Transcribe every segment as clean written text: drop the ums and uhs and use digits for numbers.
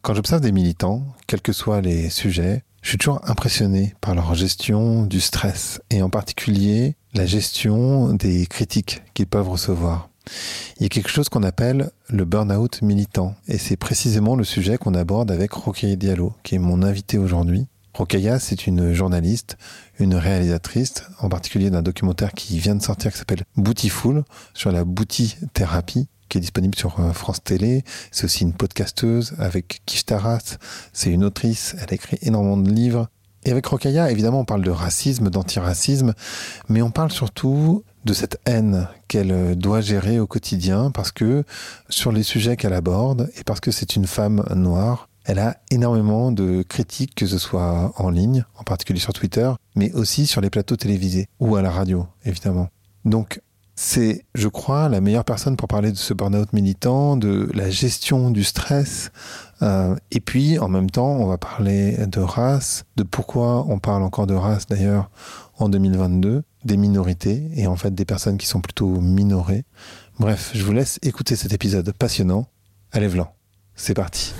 Quand j'observe des militants, quels que soient les sujets, je suis toujours impressionné par leur gestion du stress et en particulier la gestion des critiques qu'ils peuvent recevoir. Il y a quelque chose qu'on appelle le burn-out militant et c'est précisément le sujet qu'on aborde avec Rokhaya Diallo, qui est mon invité aujourd'hui. Rokhaya, c'est une journaliste, une réalisatrice, en particulier d'un documentaire qui vient de sortir qui s'appelle Bootyful sur la booty-thérapie, qui est disponible sur France Télé. C'est aussi une podcasteuse avec Kish Taras. C'est une autrice. Elle a écrit énormément de livres. Et avec Rokhaya, évidemment, on parle de racisme, d'antiracisme, mais on parle surtout de cette haine qu'elle doit gérer au quotidien parce que sur les sujets qu'elle aborde et parce que c'est une femme noire, elle a énormément de critiques, que ce soit en ligne, en particulier sur Twitter, mais aussi sur les plateaux télévisés ou à la radio, évidemment. Donc, c'est, je crois, la meilleure personne pour parler de ce burn-out militant, de la gestion du stress. Et puis, en même temps, on va parler de race, de pourquoi on parle encore de race, d'ailleurs, en 2022, des minorités, et en fait des personnes qui sont plutôt minorées. Bref, je vous laisse écouter cet épisode passionnant. Allez, Vlan, c'est parti.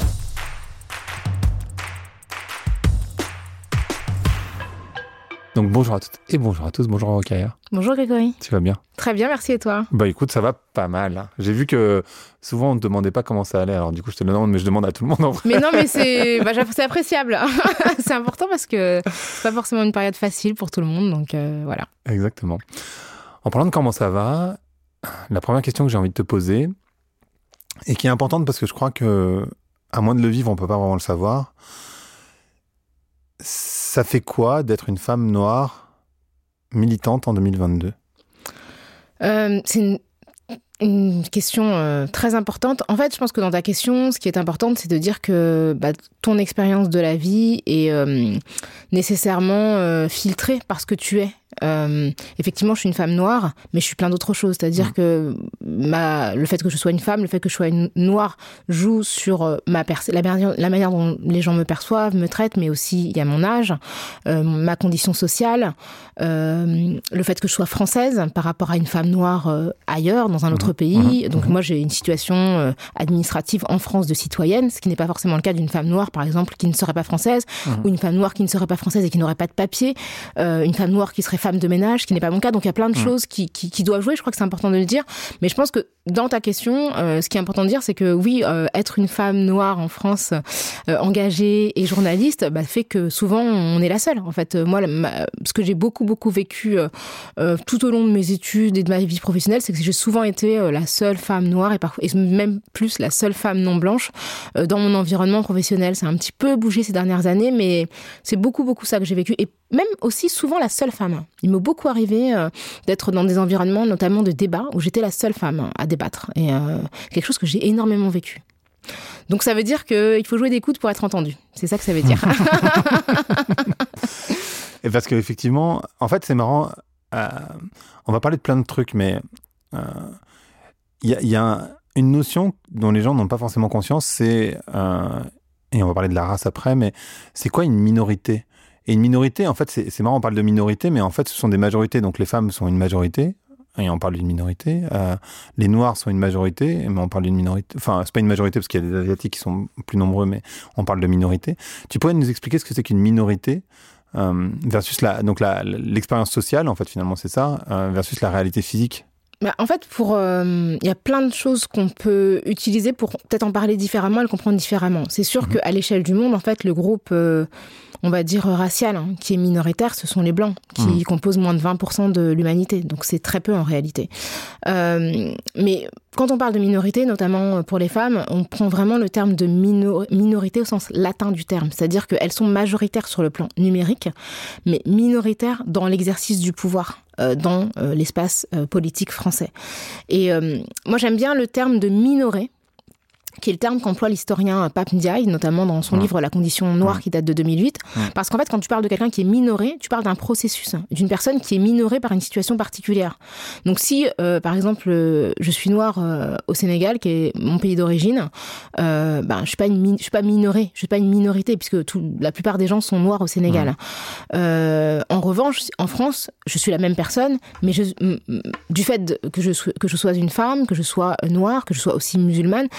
Donc bonjour à toutes et bonjour à tous, bonjour Rokhaya. Bonjour Grégory. Tu vas bien? Très bien, merci et toi? Bah écoute, ça va pas mal. J'ai vu que souvent on ne te demandait pas comment ça allait, alors du coup je te le demande, mais je demande à tout le monde en vrai. Mais non, mais c'est appréciable. C'est important parce que c'est pas forcément une période facile pour tout le monde, donc voilà. Exactement. En parlant de comment ça va, la première question que j'ai envie de te poser, et qui est importante parce que je crois que, à moins de le vivre, on peut pas vraiment le savoir, ça fait quoi d'être une femme noire militante en 2022 ? C'est une question très importante. En fait, je pense que dans ta question, ce qui est important, c'est de dire que ton expérience de la vie est nécessairement filtrée par ce que tu es. Effectivement, je suis une femme noire, mais je suis plein d'autres choses. C'est-à-dire que le fait que je sois une femme, le fait que je sois une noire joue sur la manière dont les gens me perçoivent, me traitent, mais aussi il y a mon âge, ma condition sociale, le fait que je sois française par rapport à une femme noire ailleurs, dans un autre pays. Donc moi, j'ai une situation administrative en France de citoyenne, ce qui n'est pas forcément le cas d'une femme noire, par exemple, qui ne serait pas française, ou une femme noire qui ne serait pas française et qui n'aurait pas de papier, une femme noire qui serait femme de ménage, ce qui n'est pas mon cas. Donc il y a plein de choses qui doivent jouer, je crois que c'est important de le dire. Mais je pense que dans ta question, ce qui est important de dire, c'est que oui, être une femme noire en France, engagée et journaliste, fait que souvent on est la seule. En fait, moi, ce que j'ai beaucoup vécu tout au long de mes études et de ma vie professionnelle, c'est que j'ai souvent été la seule femme noire et même plus la seule femme non blanche dans mon environnement professionnel. Ça a un petit peu bougé ces dernières années, mais c'est beaucoup ça que j'ai vécu. Et même aussi souvent la seule femme. Il m'est beaucoup arrivé d'être dans des environnements, notamment de débat, où j'étais la seule femme à débattre. Et quelque chose que j'ai énormément vécu. Donc ça veut dire qu'il faut jouer des coudes pour être entendu. C'est ça que ça veut dire. Et parce qu'effectivement, en fait, c'est marrant. On va parler de plein de trucs, mais il y a une notion dont les gens n'ont pas forcément conscience, c'est, et on va parler de la race après, mais c'est quoi une minorité ? Et une minorité, en fait, c'est marrant, on parle de minorité, mais en fait, ce sont des majorités. Donc les femmes sont une majorité, et on parle d'une minorité. Les Noirs sont une majorité, mais on parle d'une minorité. Enfin, c'est pas une majorité parce qu'il y a des Asiatiques qui sont plus nombreux, mais on parle de minorité. Tu pourrais nous expliquer ce que c'est qu'une minorité versus l'expérience sociale, en fait, finalement, c'est ça, versus la réalité physique? En fait, il y a plein de choses qu'on peut utiliser pour peut-être en parler différemment et le comprendre différemment. C'est sûr qu'à l'échelle du monde, en fait, le groupe, on va dire racial, qui est minoritaire, ce sont les Blancs, qui composent moins de 20% de l'humanité. Donc c'est très peu en réalité. Mais quand on parle de minorité, notamment pour les femmes, on prend vraiment le terme de minorité au sens latin du terme. C'est-à-dire qu'elles sont majoritaires sur le plan numérique, mais minoritaires dans l'exercice du pouvoir, dans l'espace politique français. Et moi, j'aime bien le terme de minoré, qui est le terme qu'emploie l'historien Pape Ndiaye, notamment dans son livre « La condition noire » qui date de 2008. Parce qu'en fait, quand tu parles de quelqu'un qui est minoré, tu parles d'un processus, d'une personne qui est minorée par une situation particulière. Donc si, par exemple, je suis noire au Sénégal, qui est mon pays d'origine, je suis pas minorée, je suis pas une minorité, puisque la plupart des gens sont noirs au Sénégal. En revanche, en France, je suis la même personne, mais du fait que je sois une femme, que je sois noire, que je sois aussi musulmane, ma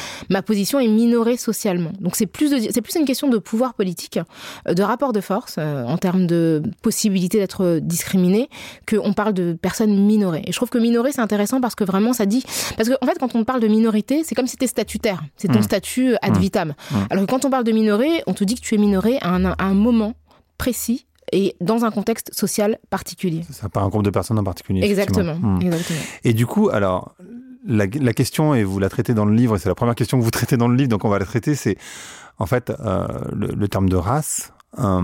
position est minorée socialement. Donc c'est plus une question de pouvoir politique, de rapport de force en termes de possibilité d'être discriminé, qu'on parle de personnes minorées. Et je trouve que minoré, c'est intéressant parce que vraiment ça dit... Parce qu'en fait, quand on parle de minorité, c'est comme si c'était statutaire. C'est ton statut ad vitam. Alors que quand on parle de minoré, on te dit que tu es minoré à un moment précis et dans un contexte social particulier. C'est pas un groupe de personnes en particulier. Exactement. Et du coup, alors, la question, et vous la traitez dans le livre, et c'est la première question que vous traitez dans le livre, donc on va la traiter, c'est en fait le terme de race.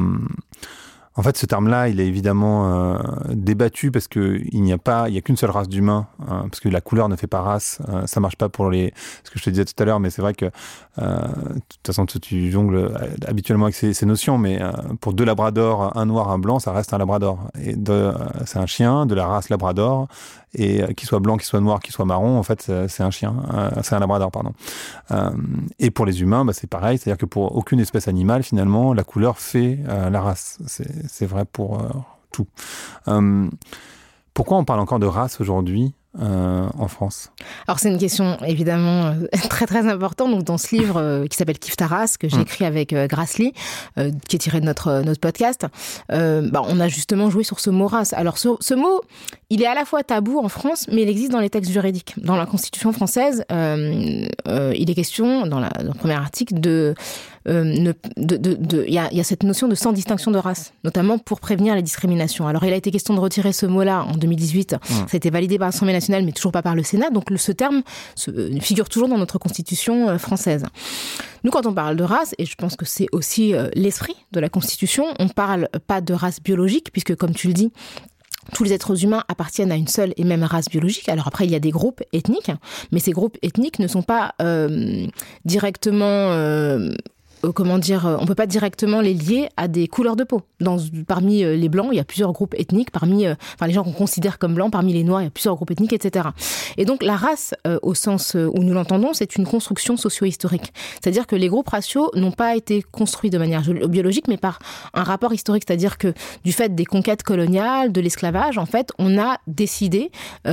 En fait, ce terme-là, il est évidemment débattu parce que il n'y a qu'une seule race d'humains, parce que la couleur ne fait pas race. Ça marche pas pour ce que je te disais tout à l'heure, mais c'est vrai que de toute façon, tu jongles habituellement avec ces notions, mais pour 2 labradors, un noir, un blanc, ça reste un labrador. Et c'est un chien de la race labrador, et qu'il soit blanc, qu'il soit noir, qu'il soit marron, en fait, c'est un chien, c'est un labrador, pardon. Et pour les humains, c'est pareil, c'est-à-dire que pour aucune espèce animale, finalement, la couleur fait la race. C'est vrai pour tout. Pourquoi on parle encore de race aujourd'hui en France? Alors c'est une question évidemment très très importante. Donc dans ce livre qui s'appelle Kiffe ta race, que j'ai écrit avec Grassley, qui est tiré de notre podcast, on a justement joué sur ce mot race. Alors ce mot, il est à la fois tabou en France, mais il existe dans les textes juridiques. Dans la Constitution française, il est question dans le premier article il y a cette notion de sans distinction de race, notamment pour prévenir les discriminations. Alors il a été question de retirer ce mot-là en 2018. Ça a été validé par l'Assemblée nationale, mais toujours pas par le Sénat. Donc ce terme figure toujours dans notre Constitution française. Nous, quand on parle de race, et je pense que c'est aussi l'esprit de la Constitution, on parle pas de race biologique, puisque comme tu le dis, tous les êtres humains appartiennent à une seule et même race biologique. Alors après, il y a des groupes ethniques, mais ces groupes ethniques ne sont pas directement... on peut pas directement les lier à des couleurs de peau. Parmi les blancs, il y a plusieurs groupes ethniques. Les gens qu'on considère comme blancs, parmi les noirs, il y a plusieurs groupes ethniques, etc. Et donc la race, au sens où nous l'entendons, c'est une construction socio-historique. C'est-à-dire que les groupes raciaux n'ont pas été construits de manière biologique, mais par un rapport historique. C'est-à-dire que du fait des conquêtes coloniales, de l'esclavage, en fait, on a décidé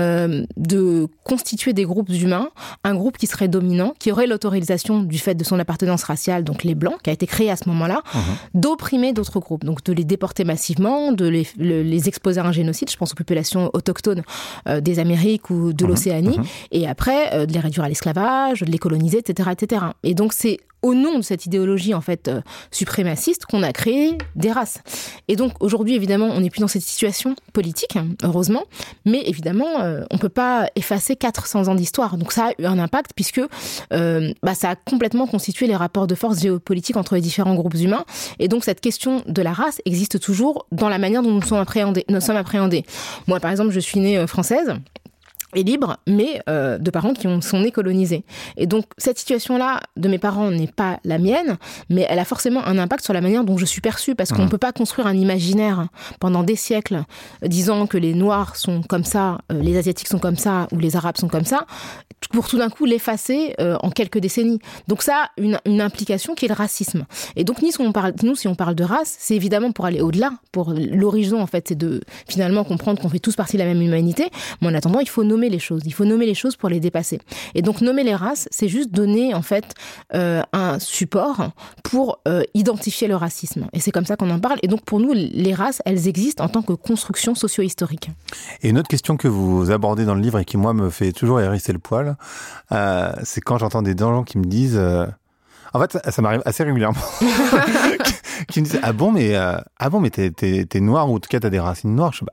de constituer des groupes humains, un groupe qui serait dominant, qui aurait l'autorisation du fait de son appartenance raciale, donc les blancs, qui a été créé à ce moment-là, d'opprimer d'autres groupes. Donc de les déporter massivement, de les exposer à un génocide, je pense aux populations autochtones des Amériques ou de l'Océanie, et après de les réduire à l'esclavage, de les coloniser, etc., etc. Et donc c'est au nom de cette idéologie en fait suprémaciste qu'on a créé des races. Et donc aujourd'hui évidemment on n'est plus dans cette situation politique, heureusement, mais évidemment on peut pas effacer 400 ans d'histoire. Donc ça a eu un impact puisque ça a complètement constitué les rapports de force géopolitiques entre les différents groupes humains. Et donc cette question de la race existe toujours dans la manière dont nous sommes appréhendés. Moi par exemple je suis née française et libre, mais de parents qui sont nés colonisés. Et donc, cette situation-là de mes parents n'est pas la mienne, mais elle a forcément un impact sur la manière dont je suis perçue, parce qu'on ne peut pas construire un imaginaire pendant des siècles disant que les Noirs sont comme ça, les Asiatiques sont comme ça, ou les Arabes sont comme ça, pour tout d'un coup l'effacer en quelques décennies. Donc ça a une implication qui est le racisme. Et donc, si on parle de race, c'est évidemment pour aller au-delà, pour l'horizon, en fait, c'est de finalement comprendre qu'on fait tous partie de la même humanité, mais en attendant, il faut nommer les choses. Il faut nommer les choses pour les dépasser. Et donc, nommer les races, c'est juste donner, en fait, un support pour identifier le racisme. Et c'est comme ça qu'on en parle. Et donc, pour nous, les races, elles existent en tant que construction socio-historique. Et une autre question que vous abordez dans le livre et qui, moi, me fait toujours hérisser le poil, c'est quand j'entends des gens qui me disent... En fait, ça m'arrive assez régulièrement. Qui me disent, ah bon, mais t'es noir, ou en tout cas, t'as des racines noires. Je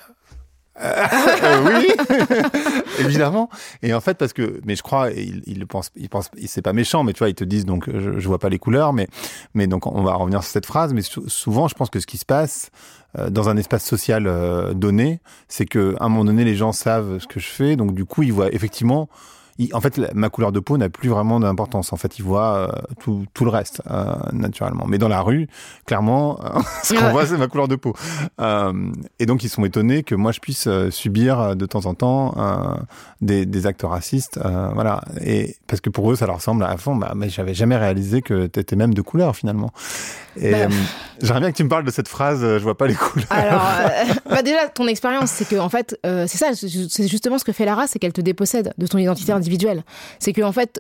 oui, évidemment. Et en fait, parce que, mais je crois, ils le pensent, c'est pas méchant, mais tu vois, ils te disent, donc, je vois pas les couleurs, mais donc, on va revenir sur cette phrase, mais souvent, je pense que ce qui se passe, dans un espace social donné, c'est que, à un moment donné, les gens savent ce que je fais, donc, du coup, ils voient effectivement, en fait, ma couleur de peau n'a plus vraiment d'importance. En fait, ils voient tout le reste, naturellement. Mais dans la rue, clairement, ce qu'on voit, c'est ma couleur de peau. Et donc, ils sont étonnés que moi, je puisse subir de temps en temps des actes racistes. Voilà. Et parce que pour eux, ça leur semble à fond. Mais j'avais jamais réalisé que t'étais même de couleur, finalement. Et j'aimerais bien que tu me parles de cette phrase, je vois pas les couleurs. Alors, déjà, ton expérience, c'est que, en fait, c'est ça, c'est justement ce que fait la race, c'est qu'elle te dépossède de ton identité individuelle. C'est que, en fait, quand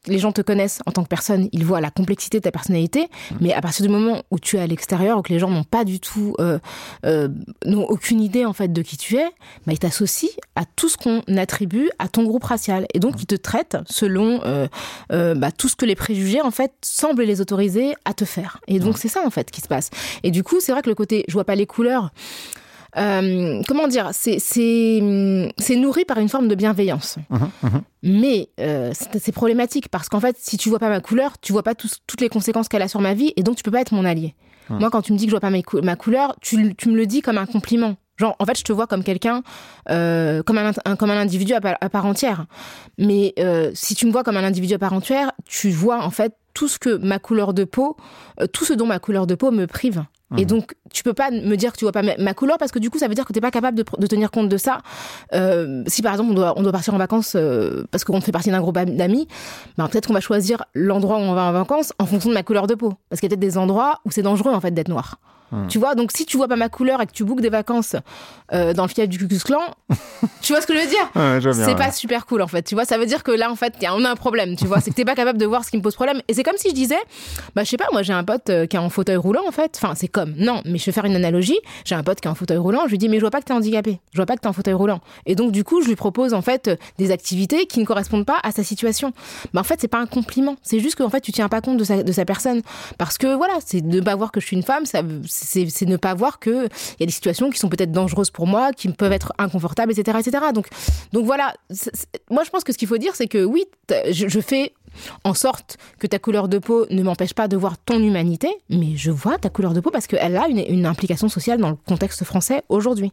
les gens te connaissent en tant que personne, ils voient la complexité de ta personnalité, mais à partir du moment où tu es à l'extérieur, où que les gens n'ont pas du tout, n'ont aucune idée en fait de qui tu es, bah, ils t'associent à tout ce qu'on attribue à ton groupe racial, et donc ils te traitent selon tout ce que les préjugés en fait semblent les autoriser à te faire. Et donc c'est ça en fait qui se passe. Et du coup, c'est vrai que le côté je vois pas les couleurs. Comment dire, c'est nourri par une forme de bienveillance. Mais c'est problématique parce qu'en fait, si tu vois pas ma couleur, tu vois pas toutes les conséquences qu'elle a sur ma vie et donc tu peux pas être mon allié. Moi, quand tu me dis que je vois pas ma couleur, tu me le dis comme un compliment. Genre, en fait, je te vois comme quelqu'un, comme un individu à part entière. Mais si tu me vois comme un individu à part entière, tu vois en fait tout ce que ma couleur de peau, tout ce dont ma couleur de peau me prive. Et donc, tu peux pas me dire que tu vois pas ma couleur parce que du coup, ça veut dire que t'es pas capable de tenir compte de ça. Si par exemple, on doit partir en vacances parce qu'on fait partie d'un groupe d'amis, ben, peut-être qu'on va choisir l'endroit où on va en vacances en fonction de ma couleur de peau. Parce qu'il y a peut-être des endroits où c'est dangereux en fait d'être noir. Tu vois, donc si tu vois pas ma couleur et que tu bookes des vacances dans le fief du Ku Klux Klan, tu vois ce que je veux dire? Ouais, je vois bien, c'est pas super cool en fait, tu vois, ça veut dire que là en fait on a un problème, tu vois, c'est que t'es pas capable de voir ce qui me pose problème. Et c'est comme si je disais, bah je sais pas, moi j'ai un pote qui est en fauteuil roulant en fait, enfin c'est comme, non, mais je vais faire une analogie, j'ai un pote qui est en fauteuil roulant, je lui dis mais je vois pas que t'es handicapé, je vois pas que t'es en fauteuil roulant. Et donc du coup je lui propose en fait des activités qui ne correspondent pas à sa situation. Bah en fait c'est pas un compliment, c'est juste qu'en fait tu tiens pas compte de sa personne, parce que voilà, c'est de pas voir que je suis une femme, c'est ne pas voir que il y a des situations qui sont peut-être dangereuses pour moi, qui peuvent être inconfortables, etc., etc. Donc voilà, moi je pense que ce qu'il faut dire, c'est que oui, je fais en sorte que ta couleur de peau ne m'empêche pas de voir ton humanité, mais je vois ta couleur de peau parce qu'elle a une implication sociale dans le contexte français aujourd'hui.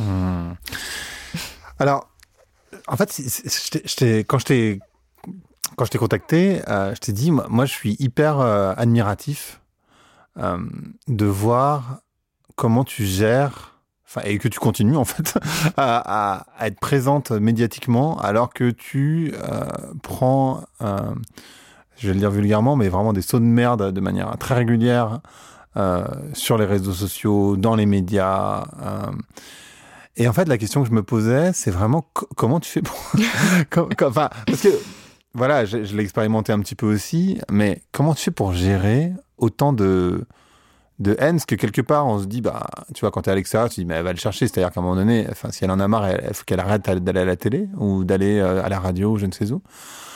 Alors, en fait, quand je t'ai contacté, je t'ai dit, moi je suis hyper admiratif de voir comment tu gères, et que tu continues en fait à être présente médiatiquement alors que tu prends, je vais le dire vulgairement, mais vraiment des sauts de merde de manière très régulière sur les réseaux sociaux, dans les médias. Et en fait, la question que je me posais, c'est vraiment comment tu fais pour... parce que, voilà, je l'ai expérimenté un petit peu aussi, mais comment tu fais pour gérer autant de haine, parce que quelque part, on se dit, bah, tu vois, quand t'es à l'extérieur, tu te dis, mais elle va le chercher. C'est-à-dire qu'à un moment donné, si elle en a marre, il faut qu'elle arrête d'aller à la télé, ou d'aller à la radio, ou je ne sais où.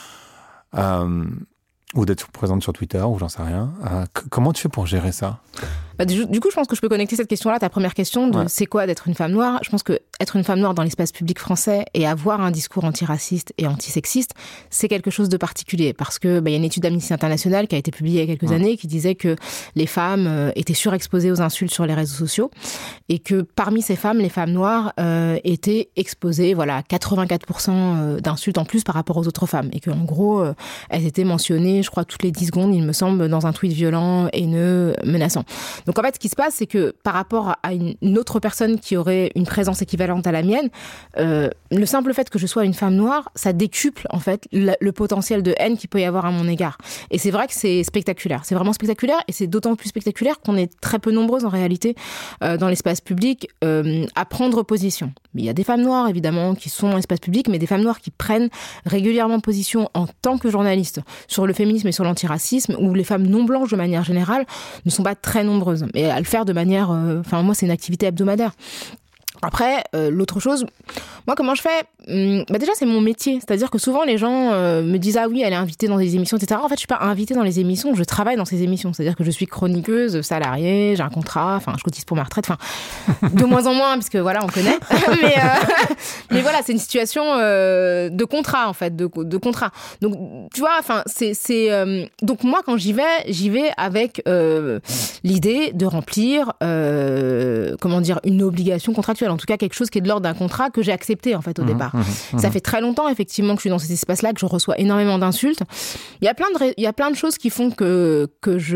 Ou d'être présente sur Twitter, ou j'en sais rien. Comment tu fais pour gérer ça ? Bah, du coup, je pense que je peux connecter cette question-là à ta première question de c'est quoi d'être une femme noire. Je pense que être une femme noire dans l'espace public français et avoir un discours antiraciste et antisexiste, c'est quelque chose de particulier parce que y a une étude d'Amnesty International qui a été publiée il y a quelques années qui disait que les femmes étaient surexposées aux insultes sur les réseaux sociaux et que parmi ces femmes, les femmes noires étaient exposées à 84% d'insultes en plus par rapport aux autres femmes et qu'en gros, elles étaient mentionnées, je crois, toutes les 10 secondes, il me semble, dans un tweet violent, haineux, menaçant. Donc en fait, ce qui se passe, c'est que par rapport à une autre personne qui aurait une présence équivalente à la mienne, le simple fait que je sois une femme noire, ça décuple en fait le potentiel de haine qu'il peut y avoir à mon égard. Et c'est vrai que c'est spectaculaire. C'est vraiment spectaculaire et c'est d'autant plus spectaculaire qu'on est très peu nombreuses en réalité dans l'espace public à prendre position. Mais il y a des femmes noires évidemment qui sont dans l'espace public, mais des femmes noires qui prennent régulièrement position en tant que journalistes sur le féminisme et sur l'antiracisme, où les femmes non blanches de manière générale ne sont pas très nombreuses. Et à le faire de manière... moi, c'est une activité hebdomadaire. Après, l'autre chose, moi, comment je fais ? Déjà, c'est mon métier. C'est-à-dire que souvent, les gens me disent « Ah oui, elle est invitée dans des émissions, etc. » En fait, je suis pas invitée dans les émissions, je travaille dans ces émissions. C'est-à-dire que je suis chroniqueuse, salariée, j'ai un contrat, je cotise pour ma retraite, de moins en moins, puisque voilà, on connaît. mais voilà, c'est une situation de contrat, en fait, de contrat. Donc, tu vois, donc moi, quand j'y vais avec l'idée de remplir, une obligation contractuelle. En tout cas, quelque chose qui est de l'ordre d'un contrat que j'ai accepté, en fait, au départ. Ça fait très longtemps, effectivement, que je suis dans cet espace-là, que je reçois énormément d'insultes. Il y a plein de choses qui font que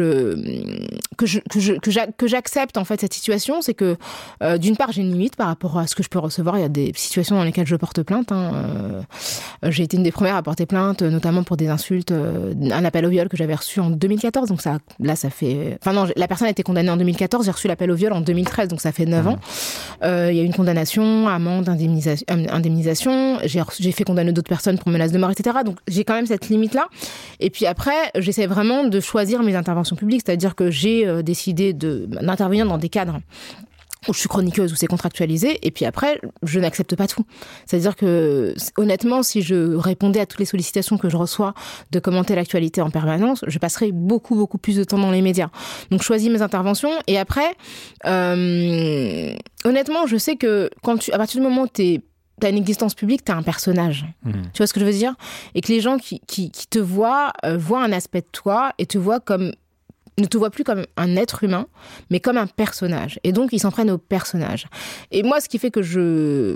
j'accepte, en fait, cette situation. C'est que, d'une part, j'ai une limite par rapport à ce que je peux recevoir. Il y a des situations dans lesquelles je porte plainte. J'ai été une des premières à porter plainte, notamment pour des insultes, un appel au viol que j'avais reçu en 2014. Donc ça fait... la personne a été condamnée en 2014. J'ai reçu l'appel au viol en 2013, donc ça fait 9 ans. Il y a eu une condamnation, amende, indemnisation. J'ai fait condamner d'autres personnes pour menaces de mort, etc. Donc j'ai quand même cette limite-là. Et puis après, j'essaie vraiment de choisir mes interventions publiques, c'est-à-dire que j'ai décidé d'intervenir dans des cadres où je suis chroniqueuse, où c'est contractualisé, et puis après, je n'accepte pas tout. C'est-à-dire que, honnêtement, si je répondais à toutes les sollicitations que je reçois de commenter l'actualité en permanence, je passerais beaucoup, beaucoup plus de temps dans les médias. Donc, je choisis mes interventions, et après, honnêtement, je sais que à partir du moment où t'as une existence publique, t'as un personnage. Tu vois ce que je veux dire? Et que les gens qui te voient un aspect de toi, et ne te voient plus comme un être humain, mais comme un personnage. Et donc, ils s'en prennent au personnage. Et moi, ce qui fait que je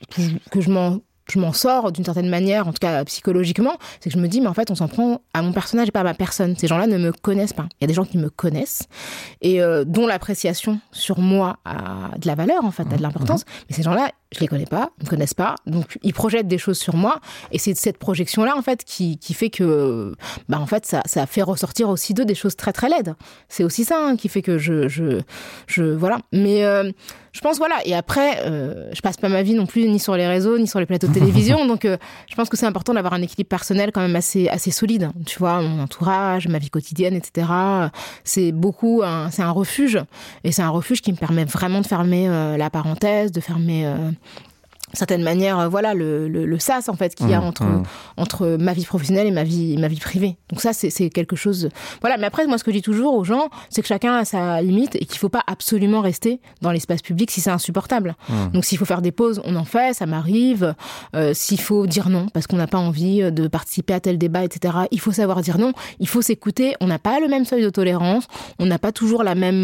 m'en sors d'une certaine manière, en tout cas psychologiquement, c'est que je me dis, mais en fait, on s'en prend à mon personnage et pas à ma personne. Ces gens-là ne me connaissent pas. Il y a des gens qui me connaissent et dont l'appréciation sur moi a de la valeur, en fait, a de l'importance. Mais ces gens-là, je les connais pas, ils me connaissent pas, donc ils projettent des choses sur moi, et c'est cette projection-là en fait qui fait que, en fait, ça fait ressortir aussi d'eux des choses très très laides. C'est aussi ça qui fait que je voilà. Mais je pense voilà. Et après, je passe pas ma vie non plus ni sur les réseaux ni sur les plateaux de télévision, donc je pense que c'est important d'avoir un équilibre personnel quand même assez solide. Tu vois, mon entourage, ma vie quotidienne, etc. C'est un refuge, et c'est un refuge qui me permet vraiment de fermer la parenthèse, de fermer certaine manière, voilà, le sas en fait qu'il y a entre ma vie professionnelle et ma vie privée. Donc ça, c'est quelque chose. Voilà. Mais après, moi, ce que je dis toujours aux gens, c'est que chacun a sa limite et qu'il faut pas absolument rester dans l'espace public si c'est insupportable. Donc s'il faut faire des pauses, on en fait. Ça m'arrive. S'il faut dire non parce qu'on n'a pas envie de participer à tel débat, etc. Il faut savoir dire non. Il faut s'écouter. On n'a pas le même seuil de tolérance. On n'a pas toujours la même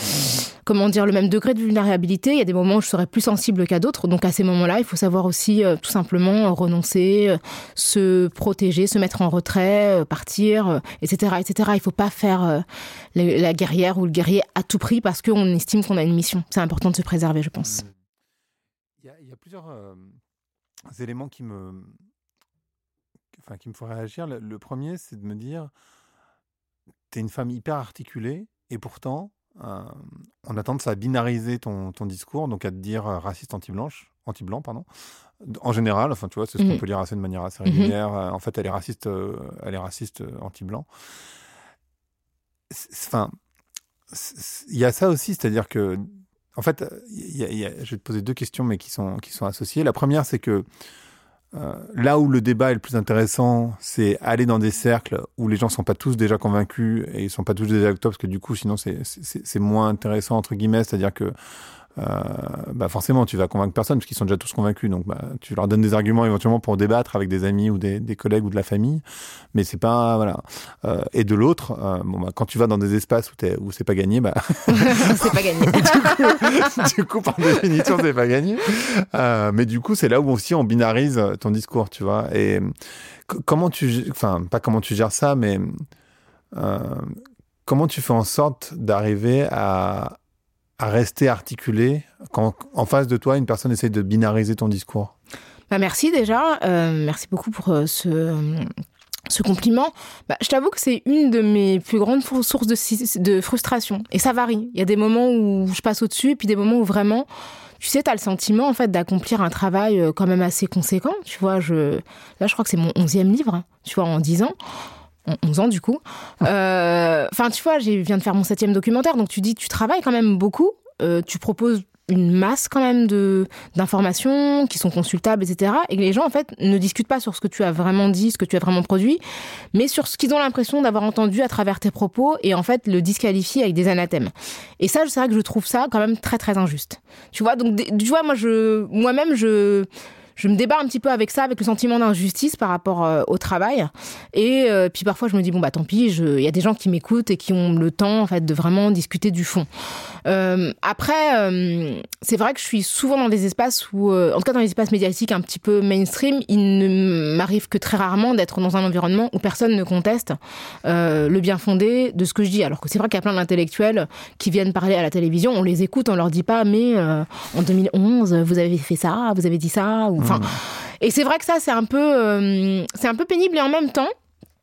le même degré de vulnérabilité. Il y a des moments où je serai plus sensible qu'à d'autres. Donc à ces moments-là, il faut savoir aussi tout simplement renoncer, se protéger, se mettre en retrait, partir, etc., etc. Il ne faut pas faire la guerrière ou le guerrier à tout prix parce qu'on estime qu'on a une mission. C'est important de se préserver, je pense. Il y a plusieurs éléments qui me font réagir. Le premier, c'est de me dire, tu es une femme hyper articulée et pourtant, on a tendance à binariser ton discours, donc à te dire raciste anti-blanc, en général, enfin tu vois, c'est ce qu'on peut dire assez de manière assez régulière. En fait, elle est raciste anti-blanc. Enfin, il y a ça aussi, c'est-à-dire que, en fait, je vais te poser deux questions, mais qui sont associées. La première, c'est que là où le débat est le plus intéressant, c'est aller dans des cercles où les gens sont pas tous déjà convaincus et ils sont pas tous des acteurs, parce que du coup, sinon, c'est moins intéressant, entre guillemets, c'est-à-dire que forcément, tu vas convaincre personne parce qu'ils sont déjà tous convaincus. Donc, tu leur donnes des arguments éventuellement pour débattre avec des amis ou des collègues ou de la famille, mais c'est pas voilà. Et de l'autre, quand tu vas dans des espaces où c'est pas gagné, c'est pas gagné. du coup, par définition, c'est pas gagné. Mais du coup, c'est là où aussi on binarise ton discours, tu vois. Et comment pas comment tu gères ça, mais comment tu fais en sorte d'arriver à rester articulé quand en face de toi, une personne essaie de binariser ton discours? Merci déjà. Merci beaucoup pour ce compliment. Je t'avoue que c'est une de mes plus grandes sources de frustration. Et ça varie. Il y a des moments où je passe au-dessus et puis des moments où vraiment, tu sais, t'as le sentiment en fait d'accomplir un travail quand même assez conséquent. Tu vois, là, je crois que c'est mon 11e livre, tu vois, en 10 ans. 11 ans du coup. Enfin, tu vois, je viens de faire mon 7e documentaire, donc tu travailles quand même beaucoup. Tu proposes une masse quand même d'informations qui sont consultables, etc. Et les gens, en fait, ne discutent pas sur ce que tu as vraiment dit, ce que tu as vraiment produit, mais sur ce qu'ils ont l'impression d'avoir entendu à travers tes propos et en fait le disqualifient avec des anathèmes. Et ça, c'est vrai que je trouve ça quand même très, très injuste. Tu vois, donc, tu vois, moi-même, je me débat un petit peu avec ça, avec le sentiment d'injustice par rapport au travail. Et puis parfois, je me dis, tant pis, il y a des gens qui m'écoutent et qui ont le temps, en fait, de vraiment discuter du fond. Après, c'est vrai que je suis souvent dans des espaces où, en tout cas dans les espaces médiatiques un petit peu mainstream, il ne m'arrive que très rarement d'être dans un environnement où personne ne conteste le bien fondé de ce que je dis. Alors que c'est vrai qu'il y a plein d'intellectuels qui viennent parler à la télévision, on les écoute, on leur dit pas, mais en 2011, vous avez fait ça, vous avez dit ça, ou... Enfin, et c'est vrai que ça, c'est un peu pénible et en même temps,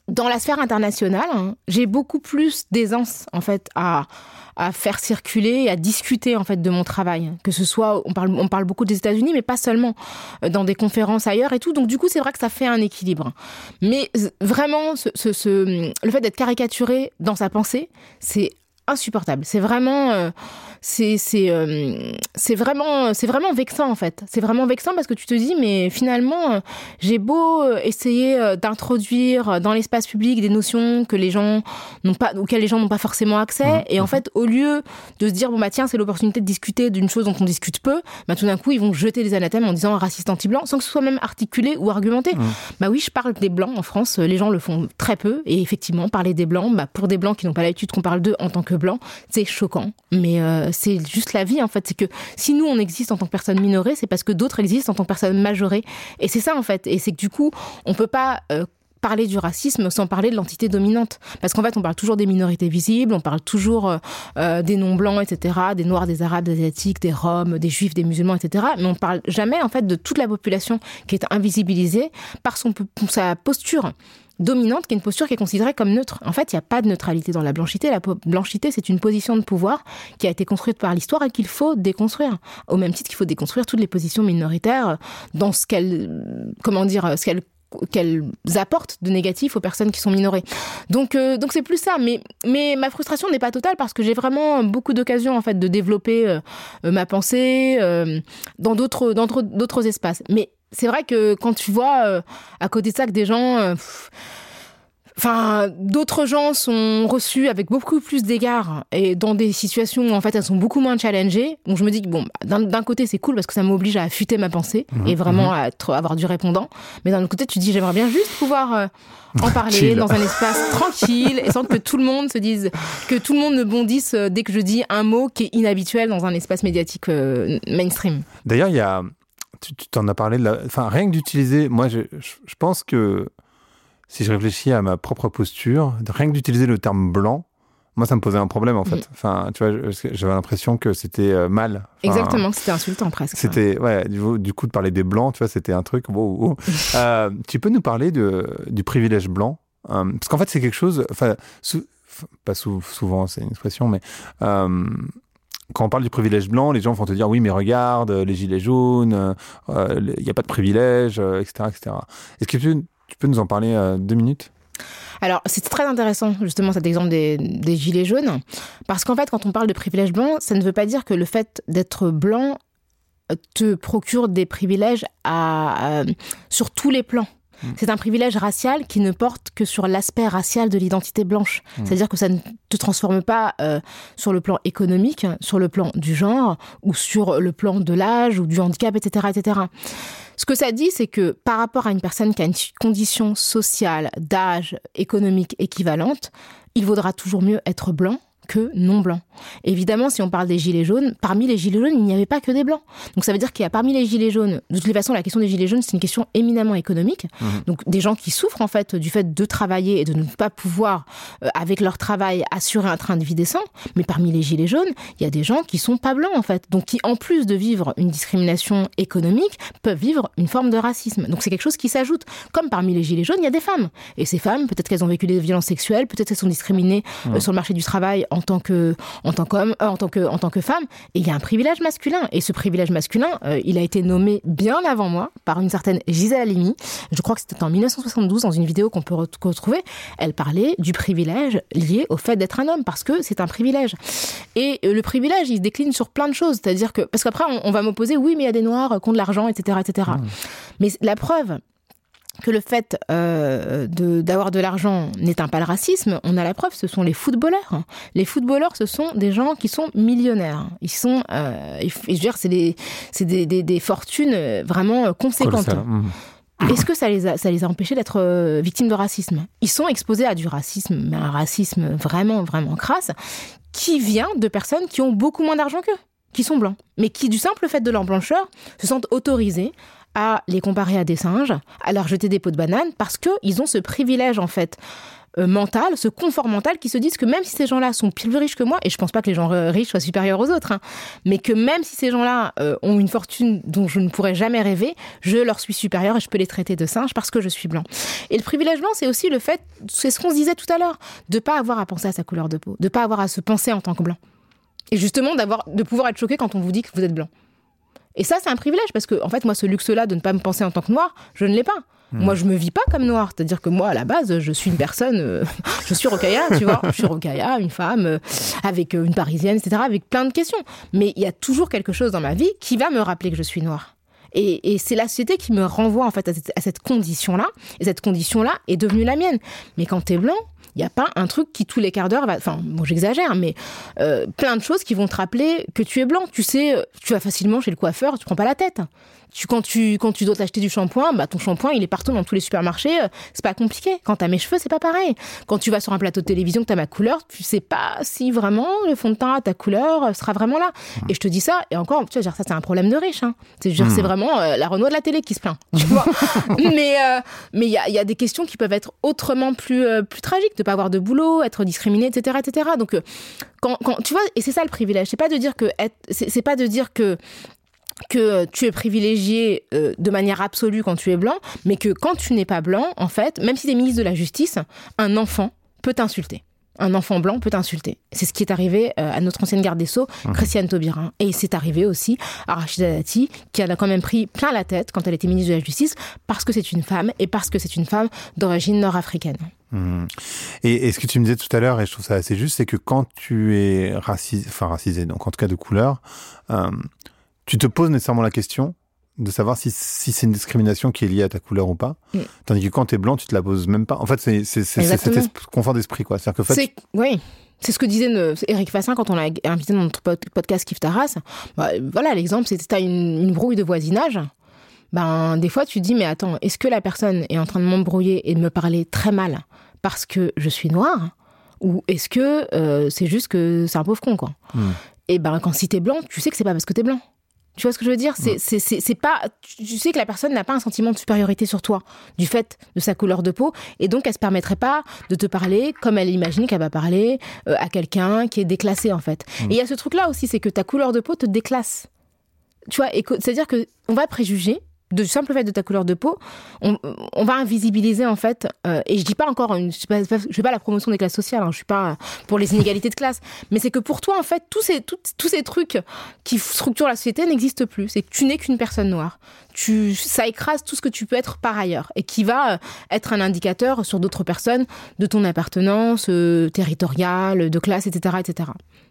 dans la sphère internationale, j'ai beaucoup plus d'aisance en fait à faire circuler et à discuter en fait de mon travail. Que ce soit, on parle beaucoup des États-Unis, mais pas seulement, dans des conférences ailleurs et tout. Donc du coup, c'est vrai que ça fait un équilibre. Mais vraiment, le fait d'être caricaturé dans sa pensée, c'est insupportable. C'est vraiment, c'est vraiment vexant en fait. C'est vraiment vexant parce que tu te dis, mais finalement, j'ai beau essayer d'introduire dans l'espace public des notions que les gens auxquelles les gens n'ont pas forcément accès, et en fait, au lieu de se dire, bon bah tiens, c'est l'opportunité de discuter d'une chose dont on discute peu, bah tout d'un coup, ils vont jeter des anathèmes en disant raciste anti-blanc, sans que ce soit même articulé ou argumenté. Bah oui, je parle des blancs en France, les gens le font très peu, et effectivement, parler des blancs, bah pour des blancs qui n'ont pas l'habitude qu'on parle d'eux en tant que blancs, c'est choquant, mais c'est juste la vie en fait. C'est que si nous on existe en tant que personne minorée, c'est parce que d'autres existent en tant que personne majorée, et c'est ça en fait. Et c'est que du coup on peut pas parler du racisme sans parler de l'entité dominante, parce qu'en fait on parle toujours des minorités visibles, on parle toujours des non blancs, etc., des noirs, des arabes, des asiatiques, des roms, des juifs, des musulmans, etc., mais on parle jamais en fait de toute la population qui est invisibilisée par sa posture dominante, qui est une posture qui est considérée comme neutre. En fait, il n'y a pas de neutralité dans la blanchité. La blanchité, c'est une position de pouvoir qui a été construite par l'histoire et qu'il faut déconstruire. Au même titre qu'il faut déconstruire toutes les positions minoritaires dans ce qu'elles apportent de négatif aux personnes qui sont minorées. Donc c'est plus ça. Mais ma frustration n'est pas totale parce que j'ai vraiment beaucoup d'occasions en fait de développer ma pensée dans d'autres espaces. Mais c'est vrai que quand tu vois à côté de ça que des gens... d'autres gens sont reçus avec beaucoup plus d'égards et dans des situations où en fait elles sont beaucoup moins challengées. Donc je me dis que bon, d'un côté c'est cool parce que ça m'oblige à affûter ma pensée et vraiment à avoir du répondant. Mais d'un autre côté tu te dis j'aimerais bien juste pouvoir en parler dans un espace tranquille et sans que tout le monde se dise, que tout le monde me bondisse dès que je dis un mot qui est inhabituel dans un espace médiatique mainstream. D'ailleurs, il y a, tu t'en as parlé, rien que d'utiliser, moi je pense que si je réfléchis à ma propre posture, rien que d'utiliser le terme blanc, moi, ça me posait un problème, en fait. Tu vois, j'avais l'impression que c'était mal. Exactement, c'était insultant, presque. C'était, du coup, de parler des blancs, tu vois, c'était un truc, wow. Tu peux nous parler du privilège blanc? Parce qu'en fait, c'est quelque chose, pas souvent, c'est une expression, mais quand on parle du privilège blanc, les gens vont te dire, oui, mais regarde, les gilets jaunes, il n'y a pas de privilège, etc., etc. Est-ce que tu peux nous en parler 2 minutes? Alors, c'est très intéressant, justement, cet exemple des gilets jaunes, parce qu'en fait, quand on parle de privilège blanc, ça ne veut pas dire que le fait d'être blanc te procure des privilèges sur tous les plans. C'est un privilège racial qui ne porte que sur l'aspect racial de l'identité blanche. C'est-à-dire que ça ne te transforme pas sur le plan économique, sur le plan du genre, ou sur le plan de l'âge, ou du handicap, etc., etc. Ce que ça dit, c'est que par rapport à une personne qui a une condition sociale, d'âge, économique équivalente, il vaudra toujours mieux être blanc que non blanc. Évidemment, si on parle des gilets jaunes, parmi les gilets jaunes, il n'y avait pas que des blancs. Donc ça veut dire qu'il y a parmi les gilets jaunes, de toutes les façons, la question des gilets jaunes, c'est une question éminemment économique. Donc des gens qui souffrent en fait du fait de travailler et de ne pas pouvoir, avec leur travail, assurer un train de vie décent. Mais parmi les gilets jaunes, il y a des gens qui sont pas blancs en fait. Donc qui, en plus de vivre une discrimination économique, peuvent vivre une forme de racisme. Donc c'est quelque chose qui s'ajoute. Comme parmi les gilets jaunes, il y a des femmes. Et ces femmes, peut-être qu'elles ont vécu des violences sexuelles, peut-être qu'elles sont discriminées sur le marché du travail en tant que femme, et il y a un privilège masculin. Et ce privilège masculin, il a été nommé bien avant moi par une certaine Gisèle Halimi. Je crois que c'était en 1972, dans une vidéo qu'on peut retrouver. Elle parlait du privilège lié au fait d'être un homme, parce que c'est un privilège. Et le privilège, il se décline sur plein de choses. C'est-à-dire que, parce qu'après, on va m'opposer, oui, mais il y a des noirs qui ont de l'argent, etc., etc. Mais la preuve que le fait d'avoir de l'argent n'éteint pas le racisme, on a la preuve, ce sont les footballeurs. Les footballeurs, ce sont des gens qui sont millionnaires. Ils sont, je veux dire, c'est des fortunes vraiment conséquentes. Est-ce que ça les a empêchés d'être victimes de racisme? Ils sont exposés à du racisme, mais un racisme vraiment, vraiment crasse, qui vient de personnes qui ont beaucoup moins d'argent qu'eux, qui sont blancs, mais qui, du simple fait de leur blancheur, se sentent autorisés à les comparer à des singes, à leur jeter des pots de banane, parce qu'ils ont ce privilège, en fait, mental, ce confort mental qui se disent que même si ces gens-là sont plus riches que moi, et je pense pas que les gens riches soient supérieurs aux autres, mais que même si ces gens-là ont une fortune dont je ne pourrais jamais rêver, je leur suis supérieur et je peux les traiter de singes parce que je suis blanc. Et le privilège blanc, c'est aussi le fait, c'est ce qu'on se disait tout à l'heure, de pas avoir à penser à sa couleur de peau, de pas avoir à se penser en tant que blanc. Et justement, de pouvoir être choqué quand on vous dit que vous êtes blanc. Et ça, c'est un privilège, parce que, en fait, moi, ce luxe-là de ne pas me penser en tant que noir, je ne l'ai pas. Moi, je me vis pas comme noire. C'est-à-dire que moi, à la base, je suis une personne... je suis Rokhaya, tu vois. Je suis Rokhaya, une femme, avec une parisienne, etc., avec plein de questions. Mais il y a toujours quelque chose dans ma vie qui va me rappeler que je suis noire. Et c'est la société qui me renvoie, en fait, à cette condition-là. Et cette condition-là est devenue la mienne. Mais quand t'es blanc, il n'y a pas un truc qui, tous les quarts d'heure, enfin, bon, j'exagère, mais plein de choses qui vont te rappeler que tu es blanc. Tu sais, tu vas facilement chez le coiffeur, tu prends pas la tête. Quand tu dois t'acheter du shampoing, bah, ton shampoing, il est partout dans tous les supermarchés, c'est pas compliqué. Quand t'as mes cheveux, c'est pas pareil. Quand tu vas sur un plateau de télévision, que t'as ma couleur, tu sais pas si vraiment le fond de teint à ta couleur sera vraiment là. Et je te dis ça, et encore, tu vois, ça, c'est un problème de riche, hein. C'est vraiment la Renault de la télé qui se plaint, tu vois. Mais il y a des questions qui peuvent être autrement plus tragiques, de pas avoir de boulot, être discriminé, etc., etc. Donc, quand tu vois, et c'est ça le privilège, c'est pas de dire que tu es privilégié de manière absolue quand tu es blanc, mais que quand tu n'es pas blanc, en fait, même si tu es ministre de la Justice, un enfant peut t'insulter. Un enfant blanc peut t'insulter. C'est ce qui est arrivé à notre ancienne garde des Sceaux, Christiane Taubira. Et c'est arrivé aussi à Rachida Dati, qui en a quand même pris plein la tête quand elle était ministre de la Justice, parce que c'est une femme, et parce que c'est une femme d'origine nord-africaine. Et ce que tu me disais tout à l'heure, et je trouve ça assez juste, c'est que quand tu es racisé, donc en tout cas de couleur, tu te poses nécessairement la question de savoir si c'est une discrimination qui est liée à ta couleur ou pas. Tandis que quand t'es blanc, tu te la poses même pas. En fait, c'est cet confort d'esprit, quoi. C'est-à-dire que oui. C'est ce que disait Éric Fassin quand on l'a invité dans notre podcast Kiffe ta race. Bah, voilà, l'exemple, c'est que t'as une brouille de voisinage. Ben, des fois, tu te dis, mais attends, est-ce que la personne est en train de m'embrouiller et de me parler très mal parce que je suis noire? Ou est-ce que c'est juste que c'est un pauvre con, quoi? Et ben, si t'es blanc, tu sais que c'est pas parce que t'es blanc. Tu vois ce que je veux dire? C'est pas, tu sais que la personne n'a pas un sentiment de supériorité sur toi, du fait de sa couleur de peau, et donc elle se permettrait pas de te parler comme elle imagine qu'elle va parler à quelqu'un qui est déclassé, en fait. Et il y a ce truc-là aussi, c'est que ta couleur de peau te déclasse. Tu vois, c'est-à-dire que on va préjuger du simple fait de ta couleur de peau, on va invisibiliser, en fait, et je dis pas encore, je fais pas la promotion des classes sociales, hein, je suis pas pour les inégalités de classe, mais c'est que pour toi, en fait, tous ces trucs qui structurent la société n'existent plus. C'est que tu n'es qu'une personne noire. Ça écrase tout ce que tu peux être par ailleurs, et qui va être un indicateur sur d'autres personnes de ton appartenance territoriale, de classe, etc., etc.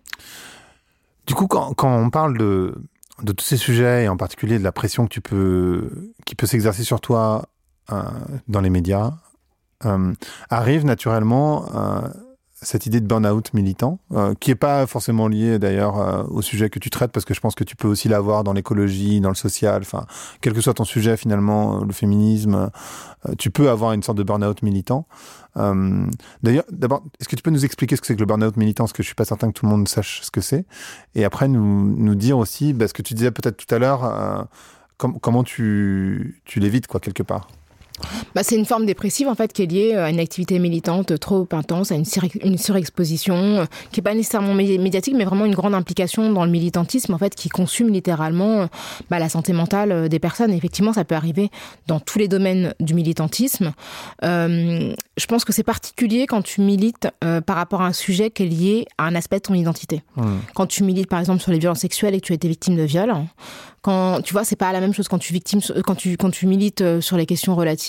Du coup, quand on parle de tous ces sujets, et en particulier de la pression qui peut s'exercer sur toi dans les médias, arrive naturellement cette idée de burn-out militant, qui est pas forcément liée d'ailleurs au sujet que tu traites, parce que je pense que tu peux aussi l'avoir dans l'écologie, dans le social, enfin, quel que soit ton sujet finalement, le féminisme, tu peux avoir une sorte de burn-out militant. D'ailleurs, d'abord, est-ce que tu peux nous expliquer ce que c'est que le burn-out militant, parce que je suis pas certain que tout le monde sache ce que c'est, et après nous dire aussi, ce que tu disais peut-être tout à l'heure, comment tu l'évites, quoi, quelque part. C'est une forme dépressive, en fait, qui est liée à une activité militante trop intense, à une surexposition, qui n'est pas nécessairement médiatique, mais vraiment une grande implication dans le militantisme, en fait, qui consume littéralement la santé mentale des personnes. Et effectivement, ça peut arriver dans tous les domaines du militantisme. Je pense que c'est particulier quand tu milites par rapport à un sujet qui est lié à un aspect de ton identité. Quand tu milites, par exemple, sur les violences sexuelles et que tu as été victime de viol, tu vois, c'est pas la même chose quand tu milites sur les questions relatives,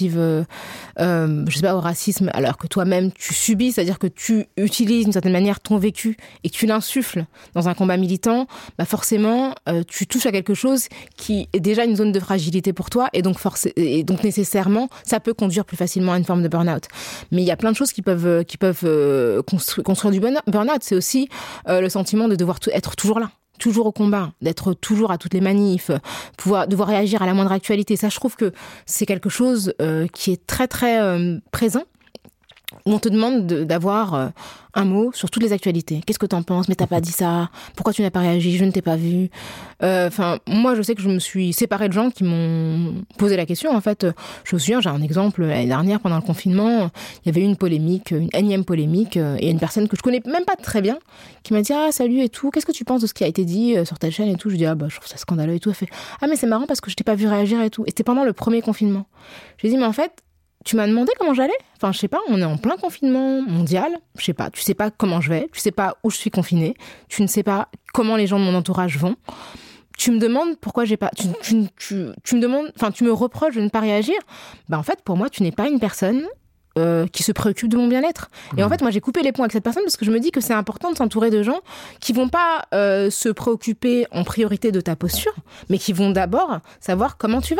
je sais pas, au racisme, alors que toi-même tu subis, c'est-à-dire que tu utilises d'une certaine manière ton vécu et que tu l'insuffles dans un combat militant, forcément tu touches à quelque chose qui est déjà une zone de fragilité pour toi, et donc nécessairement ça peut conduire plus facilement à une forme de burn-out. Mais il y a plein de choses qui peuvent construire du burn-out. C'est aussi le sentiment de devoir être toujours là, toujours au combat, d'être toujours à toutes les manifs, devoir réagir à la moindre actualité. Ça, je trouve que c'est quelque chose qui est très, très présent où on te demande d'avoir un mot sur toutes les actualités. Qu'est-ce que t'en penses? Mais t'as pas dit ça. Pourquoi tu n'as pas réagi? Je ne t'ai pas vu. Moi, je sais que je me suis séparée de gens qui m'ont posé la question. En fait, je me souviens, j'ai un exemple, l'année dernière, pendant le confinement, il y avait eu une polémique, une énième polémique, et une personne que je connais même pas très bien, qui m'a dit « Ah, salut et tout, qu'est-ce que tu penses de ce qui a été dit sur ta chaîne et tout ?» Je dis « Ah, bah, je trouve ça scandaleux et tout. » Elle fait « Ah, mais c'est marrant parce que je t'ai pas vu réagir et tout. » Et c'était pendant le premier confinement. J'ai dit « Mais en fait, tu m'as demandé comment j'allais? Enfin, je sais pas, on est en plein confinement mondial. Je sais pas, tu sais pas comment je vais, tu sais pas où je suis confinée, tu ne sais pas comment les gens de mon entourage vont. Tu me demandes pourquoi j'ai pas... Tu me demandes... Enfin, tu me reproches de ne pas réagir. Bah, en fait, pour moi, tu n'es pas une personne qui se préoccupe de mon bien-être. Et en fait, moi, j'ai coupé les ponts avec cette personne parce que je me dis que c'est important de s'entourer de gens qui vont pas se préoccuper en priorité de ta posture, mais qui vont d'abord savoir comment tu vas.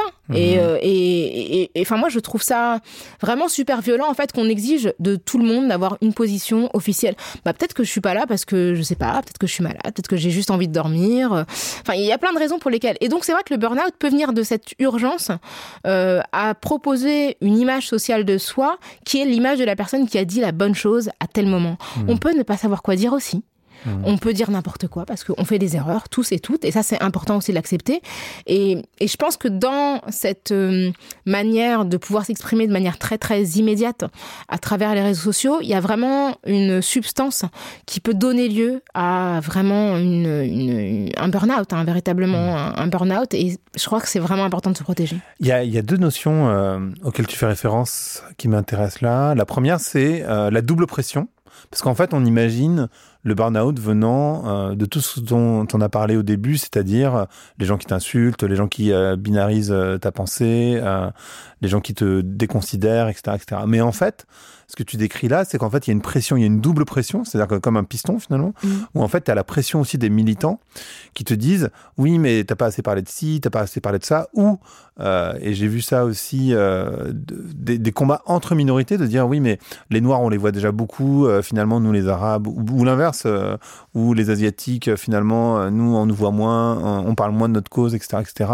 Et enfin, moi, je trouve ça vraiment super violent, en fait, qu'on exige de tout le monde d'avoir une position officielle. Bah, peut-être que je suis pas là parce que, je sais pas, peut-être que je suis malade, peut-être que j'ai juste envie de dormir. Enfin, il y a plein de raisons pour lesquelles. Et donc, c'est vrai que le burn-out peut venir de cette urgence à proposer une image sociale de soi qui est l'image de la personne qui a dit la bonne chose à tel moment. On peut ne pas savoir quoi dire aussi. On peut dire n'importe quoi parce qu'on fait des erreurs, tous et toutes, et ça c'est important aussi de l'accepter. Et je pense que dans cette manière de pouvoir s'exprimer de manière très très immédiate à travers les réseaux sociaux, il y a vraiment une substance qui peut donner lieu à vraiment un burn-out, véritablement un burn-out, et je crois que c'est vraiment important de se protéger. Il y a deux notions auxquelles tu fais référence qui m'intéressent là. La première, c'est la double pression. Parce qu'en fait, on imagine le burn-out venant de tout ce dont on a parlé au début, c'est-à-dire les gens qui t'insultent, les gens qui binarisent ta pensée, les gens qui te déconsidèrent, etc., etc. Mais en fait, ce que tu décris là, c'est qu'en fait, il y a une pression, il y a une double pression, c'est-à-dire que comme un piston finalement, où en fait, tu as la pression aussi des militants qui te disent « Oui, mais t'as pas assez parlé de ci, t'as pas assez parlé de ça », ou, et j'ai vu ça aussi, des combats entre minorités, de dire « Oui, mais les Noirs, on les voit déjà beaucoup, finalement, nous les Arabes », ou l'inverse, ou les Asiatiques, finalement, nous, on nous voit moins, on parle moins de notre cause, etc., etc.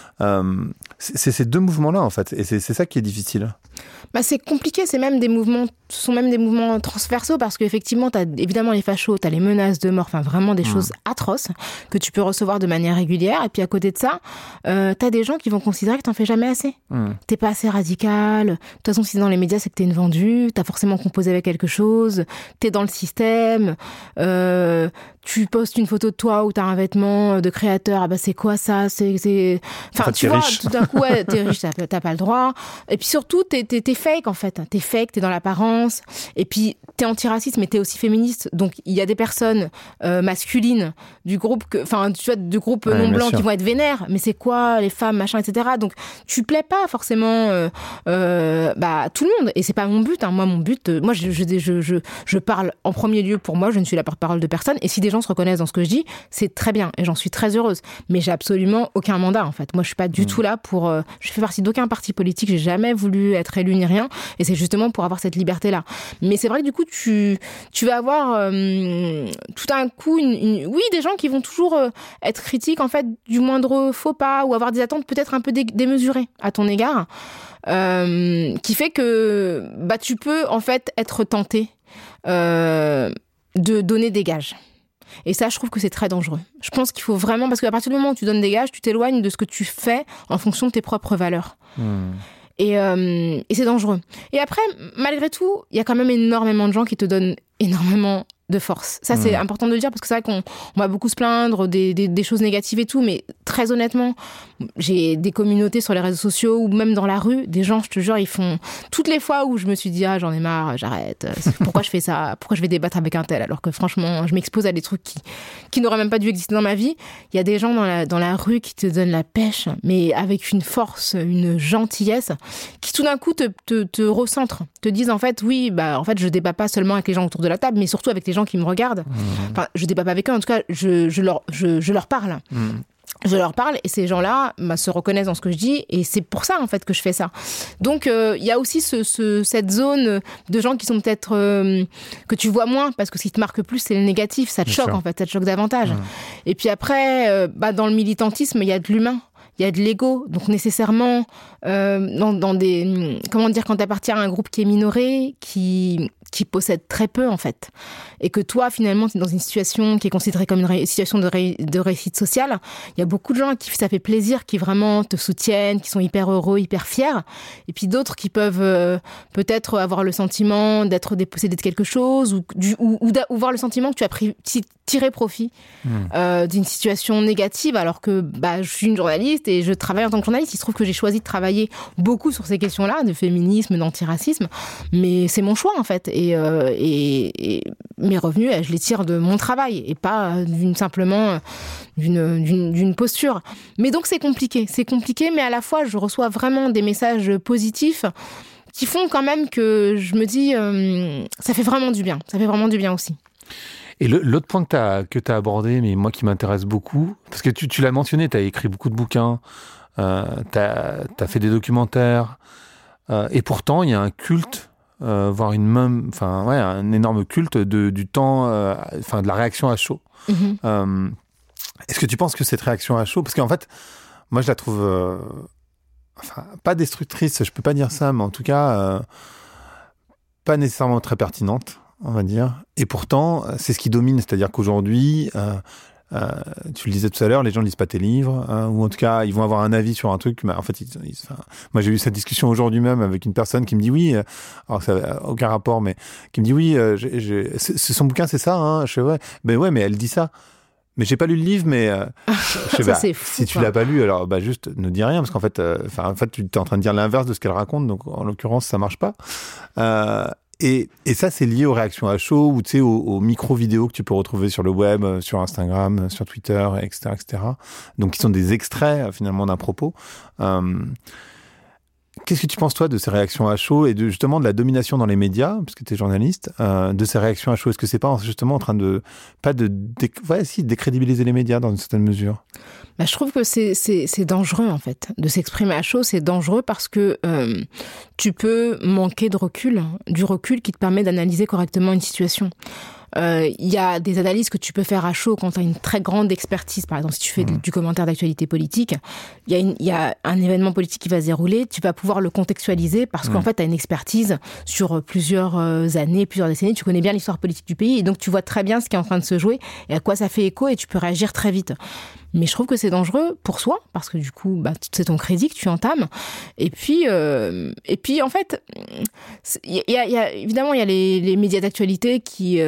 C'est ces deux mouvements-là, en fait, et c'est ça qui est difficile. Bah, c'est compliqué, ce sont même des mouvements transversaux parce qu'effectivement, t'as évidemment les fachos, t'as les menaces de mort, enfin vraiment des choses atroces que tu peux recevoir de manière régulière. Et puis à côté de ça, t'as des gens qui vont considérer que t'en fais jamais assez. T'es pas assez radical. De toute façon, si c'est dans les médias, c'est que t'es une vendue. T'as forcément composé avec quelque chose. T'es dans le système. Tu postes une photo de toi où t'as un vêtement de créateur. Ah bah c'est quoi ça? Enfin, tu vois, riche. Tout d'un coup, ouais, t'es riche, t'as pas le droit. Et puis surtout, t'es fake en fait. T'es fake, t'es dans l'apparence. Et puis t'es antiraciste, mais t'es aussi féministe. Donc il y a des personnes masculines du groupe, du groupe non blanc qui vont être vénères. Mais c'est quoi les femmes, machin, etc. Donc tu plais pas forcément tout le monde. Et c'est pas mon but. Moi, mon but, moi, je parle en premier lieu pour moi. Je ne suis la porte-parole de personne. Et si des gens se reconnaissent dans ce que je dis, c'est très bien. Et j'en suis très heureuse. Mais j'ai absolument aucun mandat en fait. Moi, je suis pas du tout là pour. Je fais partie d'aucun parti politique. J'ai jamais voulu être élue ni rien. Et c'est justement pour avoir cette liberté-là. Mais c'est vrai que du coup, tu vas avoir tout d'un coup, des gens qui vont toujours être critiques en fait du moindre faux pas ou avoir des attentes peut-être un peu démesurées à ton égard, qui fait que tu peux en fait être tenté de donner des gages. Et ça, je trouve que c'est très dangereux. Je pense qu'il faut vraiment, parce qu'à partir du moment où tu donnes des gages, tu t'éloignes de ce que tu fais en fonction de tes propres valeurs. Et c'est dangereux. Et après, malgré tout, il y a quand même énormément de gens qui te donnent énormément de force. Ça, c'est important de le dire parce que c'est vrai qu'on va beaucoup se plaindre des choses négatives et tout, mais très honnêtement, j'ai des communautés sur les réseaux sociaux ou même dans la rue, des gens, je te jure, ils font... Toutes les fois où je me suis dit « Ah, j'en ai marre, j'arrête. Pourquoi je fais ça? Pourquoi je vais débattre avec un tel? » Alors que franchement, je m'expose à des trucs qui n'auraient même pas dû exister dans ma vie. Il y a des gens dans la rue qui te donnent la pêche, mais avec une force, une gentillesse, qui tout d'un coup te recentrent, te disent en fait, oui, en fait, je débat pas seulement avec les gens autour de la table, mais surtout avec les gens qui me regardent. Enfin, je débat pas avec eux, en tout cas, je leur parle. Je leur parle et ces gens-là se reconnaissent dans ce que je dis et c'est pour ça en fait que je fais ça. Donc il y a aussi cette zone de gens qui sont peut-être que tu vois moins parce que ce qui te marque plus c'est le négatif, ça te choque en fait, ça te choque davantage. Et puis après dans le militantisme il y a de l'humain. il y a de l'ego. Donc nécessairement, dans des... Comment dire, quand tu appartiens à un groupe qui est minoré, qui possède très peu, en fait, et que toi, finalement, tu es dans une situation qui est considérée comme une situation de réussite sociale, il y a beaucoup de gens à qui ça fait plaisir, qui vraiment te soutiennent, qui sont hyper heureux, hyper fiers, et puis d'autres qui peuvent peut-être avoir le sentiment d'être dépossédés de quelque chose, ou voir le sentiment que tu as tiré profit d'une situation négative, alors que je suis une journaliste et je travaille en tant que journaliste. Il se trouve que j'ai choisi de travailler beaucoup sur ces questions-là, de féminisme, d'antiracisme, mais c'est mon choix, en fait. Et mes revenus, je les tire de mon travail et pas simplement d'une posture. Mais donc c'est compliqué, mais à la fois je reçois vraiment des messages positifs qui font quand même que je me dis ça fait vraiment du bien aussi. Et l'autre point que tu as abordé, mais moi qui m'intéresse beaucoup, parce que tu l'as mentionné, tu as écrit beaucoup de bouquins, tu as fait des documentaires, et pourtant il y a un culte, voire un énorme culte du temps, de la réaction à chaud. Mm-hmm. Est-ce que tu penses que cette réaction à chaud, parce qu'en fait, moi je la trouve, pas destructrice, je peux pas dire ça, mais en tout cas, pas nécessairement très pertinente, on va dire. Et pourtant, c'est ce qui domine, c'est-à-dire qu'aujourd'hui, tu le disais tout à l'heure, les gens ne lisent pas tes livres, ou en tout cas, ils vont avoir un avis sur un truc. Mais en fait, moi, j'ai eu cette discussion aujourd'hui même avec une personne qui me dit oui, alors ça n'a aucun rapport, mais qui me dit oui, c'est son bouquin, c'est ça, hein. Je fais ouais, mais elle dit ça. Mais j'ai pas lu le livre, mais c'est fou, si tu l'as pas lu, alors juste ne dis rien, parce qu'en fait, tu es en train de dire l'inverse de ce qu'elle raconte, donc en l'occurrence, ça marche pas. Et ça, c'est lié aux réactions à chaud, ou tu sais, aux micro-vidéos que tu peux retrouver sur le web, sur Instagram, sur Twitter, etc., etc. Donc, qui sont des extraits, finalement, d'un propos. Qu'est-ce que tu penses, toi, de ces réactions à chaud et justement de la domination dans les médias, parce que tu es journaliste, de ces réactions à chaud? Est-ce que c'est pas justement en train de décrédibiliser les médias dans une certaine mesure? Je trouve que c'est dangereux, en fait. De s'exprimer à chaud, c'est dangereux parce que tu peux manquer du recul qui te permet d'analyser correctement une situation. Il y a des analyses que tu peux faire à chaud quand tu as une très grande expertise. Par exemple, si tu fais du commentaire d'actualité politique, il y a un événement politique qui va se dérouler, tu vas pouvoir le contextualiser parce qu'en fait, tu as une expertise sur plusieurs années, plusieurs décennies, tu connais bien l'histoire politique du pays et donc tu vois très bien ce qui est en train de se jouer et à quoi ça fait écho et tu peux réagir très vite. Mais je trouve que c'est dangereux pour soi, parce que du coup, c'est ton crédit que tu entames. Et puis en fait, évidemment, il y a les médias d'actualité qui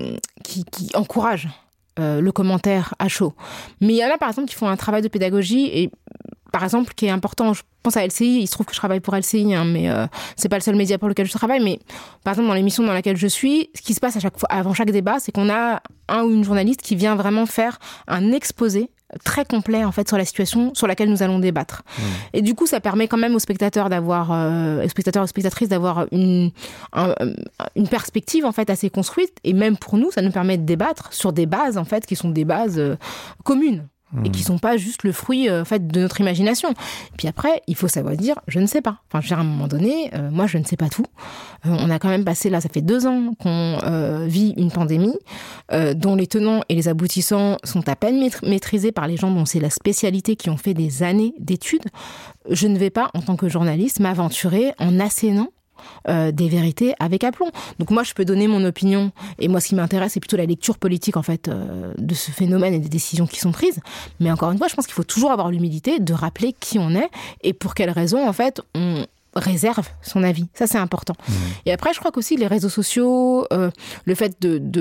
encouragent le commentaire à chaud. Mais il y en a, par exemple, qui font un travail de pédagogie et, par exemple, qui est important. Je pense à LCI, il se trouve que je travaille pour LCI, mais c'est pas le seul média pour lequel je travaille. Mais par exemple, dans l'émission dans laquelle je suis, ce qui se passe à chaque fois, avant chaque débat, c'est qu'on a un ou une journaliste qui vient vraiment faire un exposé très complet en fait sur la situation sur laquelle nous allons débattre. Et du coup, ça permet quand même aux spectateurs aux spectatrices d'avoir une perspective en fait assez construite. Et même pour nous, ça nous permet de débattre sur des bases en fait qui sont des bases communes. Et qui sont pas juste le fruit en fait de notre imagination. Et puis après, il faut savoir dire je ne sais pas. Enfin, à un moment donné, moi je ne sais pas tout. On a quand même passé là, ça fait 2 ans qu'on vit une pandémie dont les tenants et les aboutissants sont à peine maîtrisés par les gens dont c'est la spécialité, qui ont fait des années d'études. Je ne vais pas, en tant que journaliste, m'aventurer en assénant des vérités avec aplomb. Donc moi, je peux donner mon opinion, et moi, ce qui m'intéresse, c'est plutôt la lecture politique, en fait, de ce phénomène et des décisions qui sont prises. Mais encore une fois, je pense qu'il faut toujours avoir l'humilité de rappeler qui on est et pour quelles raisons, en fait, on réserve son avis. Ça, c'est important. Et après, je crois qu'aussi les réseaux sociaux, le fait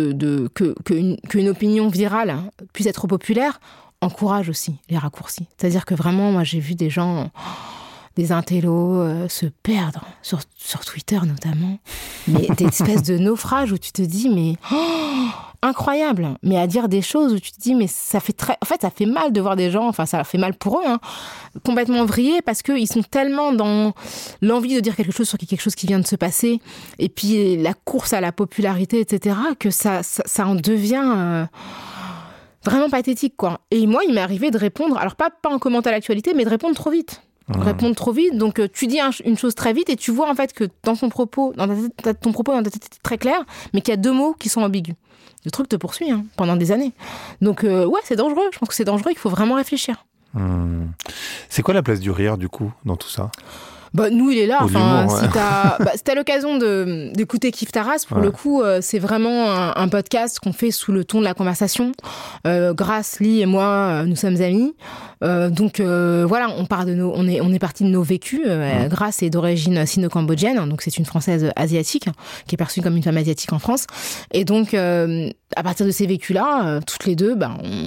qu'une opinion virale puisse être populaire, encourage aussi les raccourcis. C'est-à-dire que vraiment, moi, j'ai vu des gens... des intellos se perdre sur Twitter notamment, mais des espèces de naufrages où tu te dis mais incroyable, mais à dire des choses où tu te dis mais ça fait mal de voir des gens, enfin ça fait mal pour eux, complètement vrillés parce qu'ils sont tellement dans l'envie de dire quelque chose sur quelque chose qui vient de se passer et puis la course à la popularité, etc., que ça en devient vraiment pathétique, quoi. Et moi, il m'est arrivé de répondre, alors pas en commentant à l'actualité, mais de répondre trop vite. Répondre trop vite, donc tu dis une chose très vite et tu vois en fait que dans ton propos est très clair, mais qu'il y a 2 mots qui sont ambigus. Le truc te poursuit pendant des années. Donc ouais, c'est dangereux. Je pense que c'est dangereux. Il faut vraiment réfléchir. C'est quoi la place du rire, du coup, dans tout ça ? Bah, nous, il est là. Enfin, l'humour, ouais. Si t'as l'occasion d'écouter Kiffe ta race, pour le coup, c'est vraiment un podcast qu'on fait sous le ton de la conversation. Grace, Lee et moi, nous sommes amis. Donc voilà, on est parti de nos vécus. Grace est d'origine sino-cambodgienne, donc c'est une Française asiatique qui est perçue comme une femme asiatique en France. Et donc, à partir de ces vécus-là, toutes les deux,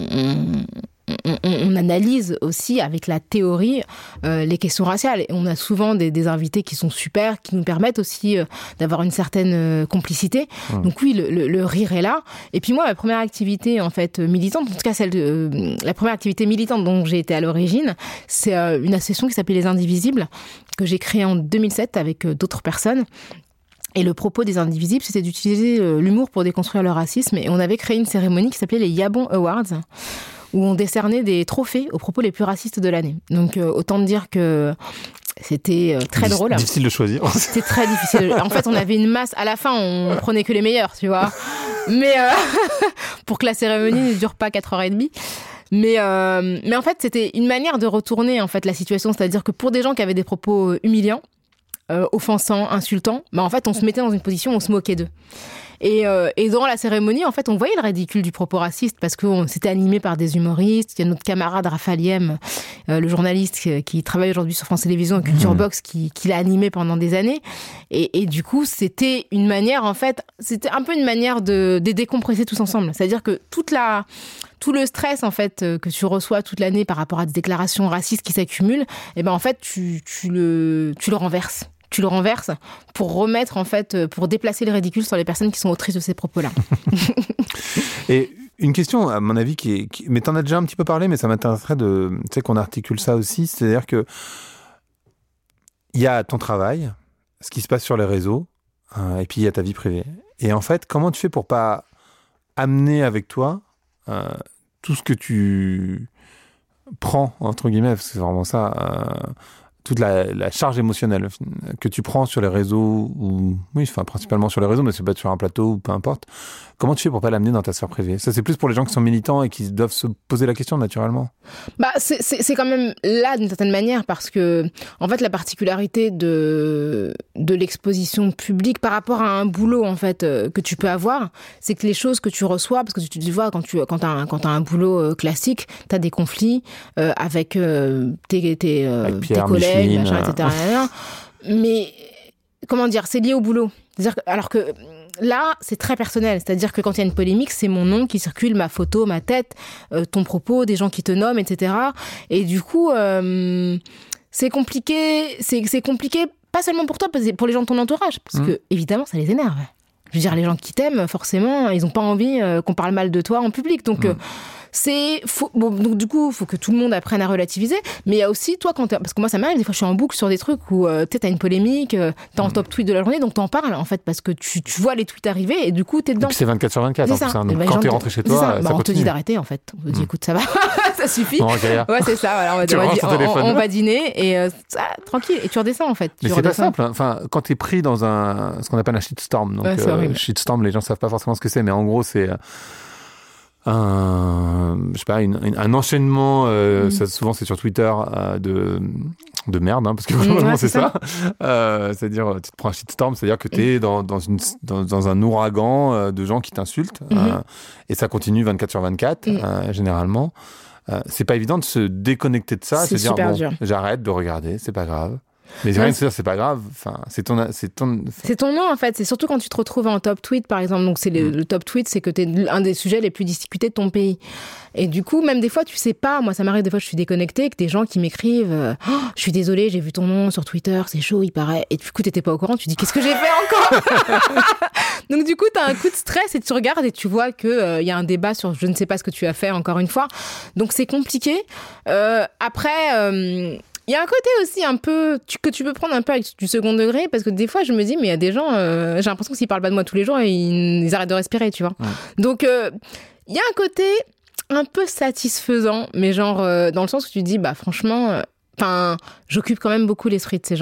on analyse aussi avec la théorie les questions raciales. Et on a souvent des invités qui sont super, qui nous permettent aussi d'avoir une certaine complicité. Donc oui, le rire est là. Et puis moi, ma première activité en fait militante, en tout cas la première activité militante dont j'ai été à l'origine, c'est une association qui s'appelait Les Indivisibles, que j'ai créée en 2007 avec d'autres personnes. Et le propos des Indivisibles, c'était d'utiliser l'humour pour déconstruire le racisme. Et on avait créé une cérémonie qui s'appelait les Yabon Awards, où on décernait des trophées aux propos les plus racistes de l'année. Donc autant dire que c'était très drôle. Difficile de choisir. C'était très difficile. En fait, on avait une masse. À la fin, on prenait que les meilleurs, tu vois. Mais pour que la cérémonie ne dure pas 4h30. Mais en fait, c'était une manière de retourner en fait la situation. C'est-à-dire que pour des gens qui avaient des propos humiliants, offensants, insultants, en fait, on se mettait dans une position où on se moquait d'eux. Et dans la cérémonie, en fait, on voyait le ridicule du propos raciste parce qu'on s'était animé par des humoristes. Il y a notre camarade Raphaël Yem, le journaliste qui travaille aujourd'hui sur France Télévisions et Culture Box, qui l'a animé pendant des années. Et du coup, c'était une manière, en fait, c'était un peu une manière de décompresser tous ensemble. C'est-à-dire que tout le stress, en fait, que tu reçois toute l'année par rapport à des déclarations racistes qui s'accumulent, en fait, tu le renverses. Tu le renverses pour remettre, en fait, pour déplacer le ridicule sur les personnes qui sont autrices de ces propos-là. Et une question, à mon avis, mais t'en as déjà un petit peu parlé, mais ça m'intéresserait qu'on articule ça aussi. C'est-à-dire que il y a ton travail, ce qui se passe sur les réseaux, et puis il y a ta vie privée. Et en fait, comment tu fais pour pas amener avec toi tout ce que tu prends, entre guillemets, parce que c'est vraiment ça... toute la charge émotionnelle que tu prends sur les réseaux, principalement sur les réseaux, mais c'est pas sur un plateau ou peu importe. Comment tu fais pour pas l'amener dans ta sphère privée ? Ça, c'est plus pour les gens qui sont militants et qui doivent se poser la question naturellement. C'est quand même là d'une certaine manière parce que, en fait, la particularité de l'exposition publique par rapport à un boulot, en fait, que tu peux avoir, c'est que les choses que tu reçois, parce que tu vois, quand t'as un boulot classique, t'as des conflits avec tes collègues, machin, etc. Mais comment dire, c'est lié au boulot. C'est-à-dire alors que là, c'est très personnel. C'est-à-dire que quand il y a une polémique, c'est mon nom qui circule, ma photo, ma tête, ton propos, des gens qui te nomment, etc. Et du coup, c'est compliqué. C'est compliqué, pas seulement pour toi, mais pour les gens de ton entourage, parce que évidemment, ça les énerve. Je veux dire, les gens qui t'aiment, forcément, ils n'ont pas envie qu'on parle mal de toi en public. Donc donc du coup, il faut que tout le monde apprenne à relativiser. Mais il y a aussi, toi, parce que moi, ça m'arrive, des fois, je suis en boucle sur des trucs où t'as une polémique, t'es en top tweet de la journée, donc t'en parles, en fait, parce que tu vois les tweets arriver et du coup, t'es dedans. Et puis c'est 24/24, en plus. Donc quand t'es rentré chez toi, ça continue. On te dit d'arrêter, en fait. On te dit, écoute, ça va, ça suffit. Bon, okay. Ouais, c'est ça, voilà, on va dîner et tranquille. Et tu redescends, en fait. Mais c'est pas simple. Enfin, quand t'es pris dans ce qu'on appelle un shitstorm. Donc, shitstorm, les gens savent pas forcément ce que c'est, mais en gros, c'est un enchaînement, ça, souvent c'est sur Twitter, de merde, parce que vraiment c'est ça. C'est-à-dire, tu te prends un shitstorm, c'est-à-dire que t'es dans un ouragan de gens qui t'insultent, et ça continue 24/24, généralement. C'est pas évident de se déconnecter de ça, c'est se dire, dur. J'arrête de regarder, c'est pas grave. Mais rien de se dire, c'est pas grave. Enfin, c'est ton nom, en fait. C'est surtout quand tu te retrouves en top tweet, par exemple. Donc, le top tweet, c'est que t'es un des sujets les plus discutés de ton pays. Et du coup, même des fois, tu sais pas. Moi, ça m'arrive des fois, je suis déconnectée, que des gens qui m'écrivent je suis désolée, j'ai vu ton nom sur Twitter, c'est chaud, il paraît. Et du coup, t'étais pas au courant, tu dis, qu'est-ce que j'ai fait encore? Donc, du coup, t'as un coup de stress et tu regardes et tu vois que y a un débat sur je ne sais pas ce que tu as fait, encore une fois. Donc, c'est compliqué. Après, il y a un côté aussi un peu que tu peux prendre un peu avec du second degré, parce que des fois je me dis mais il y a des gens, j'ai l'impression que s'ils parlent pas de moi tous les jours, ils arrêtent de respirer, tu vois. Donc il y a un côté un peu satisfaisant, mais genre dans le sens où tu te dis bah franchement, j'occupe quand même beaucoup l'esprit de ces gens-là.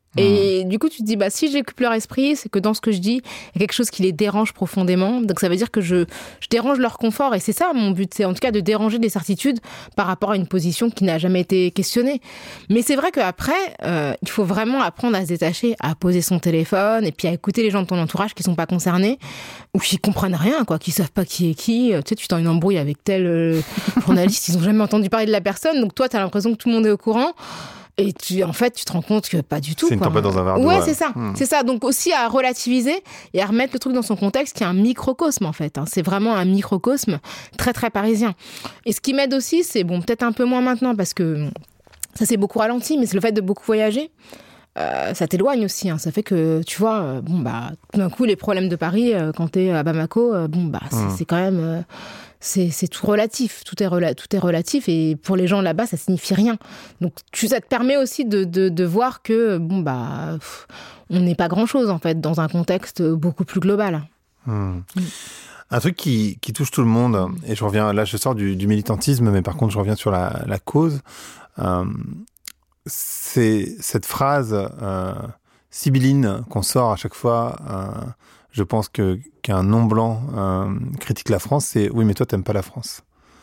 Et du coup, tu te dis, si j'occupe leur esprit, c'est que dans ce que je dis, il y a quelque chose qui les dérange profondément. Donc ça veut dire que je dérange leur confort. Et c'est ça mon but, c'est en tout cas de déranger des certitudes par rapport à une position qui n'a jamais été questionnée. Mais c'est vrai qu'après, il faut vraiment apprendre à se détacher, à poser son téléphone et puis à écouter les gens de ton entourage qui sont pas concernés ou qui comprennent rien, quoi, qui savent pas qui est qui. Tu sais, tu t'en une embrouille avec tel journaliste, ils ont jamais entendu parler de la personne. Donc toi, t'as l'impression que tout le monde est au courant. Et tu te rends compte que pas du tout. C'est une tempête dans un verre d'eau. Ouais, c'est ça. C'est ça. Donc aussi à relativiser et à remettre le truc dans son contexte, qui est un microcosme en fait. C'est vraiment un microcosme très très parisien. Et ce qui m'aide aussi, c'est peut-être un peu moins maintenant parce que ça s'est beaucoup ralenti, mais c'est le fait de beaucoup voyager. Ça t'éloigne aussi. Ça fait que tu vois, tout d'un coup les problèmes de Paris quand t'es à Bamako, c'est quand même. C'est tout relatif, tout est relatif et pour les gens là-bas ça signifie rien. Donc ça te permet aussi de voir que on n'est pas grand-chose en fait dans un contexte beaucoup plus global. Un truc qui touche tout le monde, et je reviens là, je sors du militantisme, mais par contre je reviens sur la cause. C'est cette phrase sibylline qu'on sort à chaque fois. Je pense qu'un non-blanc critique la France, c'est « oui, mais toi, t'aimes pas la France ».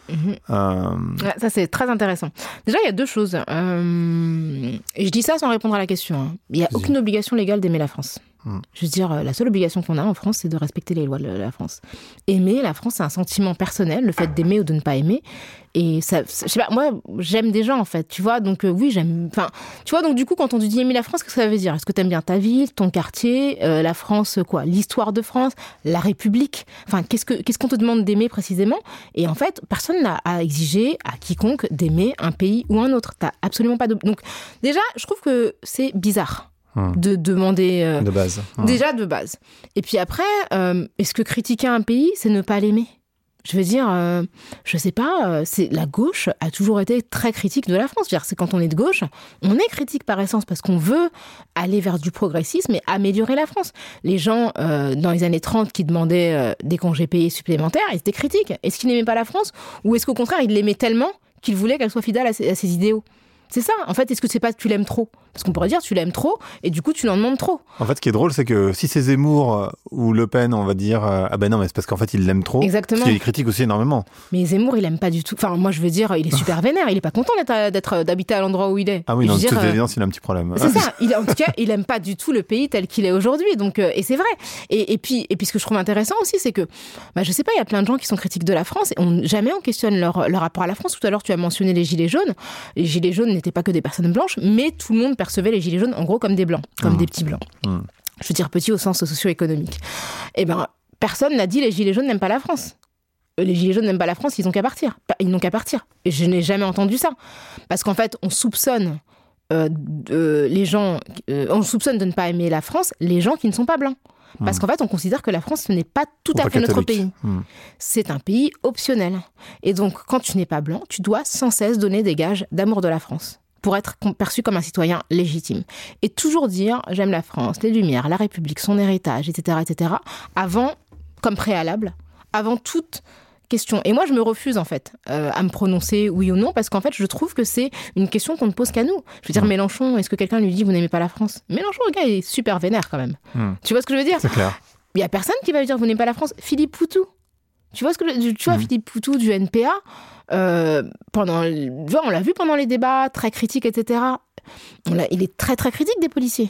Ça, c'est très intéressant. Déjà, il y a deux choses. Et je dis ça sans répondre à la question. Il n'y a aucune obligation légale d'aimer la France. Je veux dire, la seule obligation qu'on a en France, c'est de respecter les lois de la France. Aimer la France, c'est un sentiment personnel, le fait d'aimer ou de ne pas aimer. Et ça, je sais pas, moi, j'aime des gens, en fait, tu vois. Donc, oui, j'aime. Enfin, tu vois, donc, du coup, quand on te dit aimer la France, qu'est-ce que ça veut dire? Est-ce que t'aimes bien ta ville, ton quartier, la France, quoi? L'histoire de France, la République? Enfin, qu'est-ce qu'on te demande d'aimer précisément? Et en fait, personne n'a à exiger à quiconque d'aimer un pays ou un autre. T'as absolument pas de. Donc, déjà, je trouve que c'est bizarre. De demander... de base. Déjà de base. Et puis après, est-ce que critiquer un pays, c'est ne pas l'aimer? Je veux dire, je sais pas, la gauche a toujours été très critique de la France. Je veux dire, c'est quand on est de gauche, on est critique par essence parce qu'on veut aller vers du progressisme et améliorer la France. Les gens, dans les années 30, qui demandaient des congés payés supplémentaires, ils étaient critiques. Est-ce qu'ils n'aimaient pas la France? Ou est-ce qu'au contraire, ils l'aimaient tellement qu'ils voulaient qu'elle soit fidèle à ses idéaux? C'est ça. En fait, est-ce que c'est pas que tu l'aimes trop? Parce qu'on pourrait dire tu l'aimes trop et du coup tu l'en demandes trop. En fait, ce qui est drôle, c'est que si c'est Zemmour ou Le Pen, on va dire ah ben non, mais c'est parce qu'en fait il l'aime trop. Exactement. Parce qu'il critique aussi énormément. Mais Zemmour, il aime pas du tout. Enfin, moi je veux dire, il est super vénère. Il est pas content d'habiter à l'endroit où il est. Ah oui, dans toute évidence, il a un petit problème. C'est ça. En tout cas, il aime pas du tout le pays tel qu'il est aujourd'hui. Donc, et c'est vrai. Et puis ce que je trouve intéressant aussi, c'est que, je sais pas, il y a plein de gens qui sont critiques de la France et jamais on questionne leur rapport à la France. Tout à l'heure, tu as mentionné les gilets jaunes. Les gilets jaunes n'étaient pas que des personnes blanches, mais tout le monde percevait les gilets jaunes en gros comme des blancs, comme des petits blancs. Je veux dire petits au sens socio-économique. Eh ben, personne n'a dit les gilets jaunes n'aiment pas la France. Les gilets jaunes n'aiment pas la France, ils n'ont qu'à partir. Ils n'ont qu'à partir. Et je n'ai jamais entendu ça. Parce qu'en fait, on soupçonne les gens, on soupçonne de ne pas aimer la France, les gens qui ne sont pas blancs. Parce qu'en fait, on considère que la France, ce n'est pas tout à fait notre pays. C'est un pays optionnel. Et donc, quand tu n'es pas blanc, tu dois sans cesse donner des gages d'amour de la France pour être perçu comme un citoyen légitime. Et toujours dire « j'aime la France, les Lumières, la République, son héritage, etc. etc. » avant, comme préalable, avant toute question. Et moi, je me refuse, en fait, à me prononcer oui ou non, parce qu'en fait, je trouve que c'est une question qu'on ne pose qu'à nous. Je veux dire, Mélenchon, est-ce que quelqu'un lui dit « vous n'aimez pas la France ?» Mélenchon, le gars, il est super vénère, quand même. Tu vois ce que je veux dire? C'est clair. Il n'y a personne qui va lui dire « vous n'aimez pas la France ?» Philippe Poutou. Tu vois Philippe Poutou du NPA, on l'a vu pendant les débats, très critique, etc. Il est très, très critique des policiers.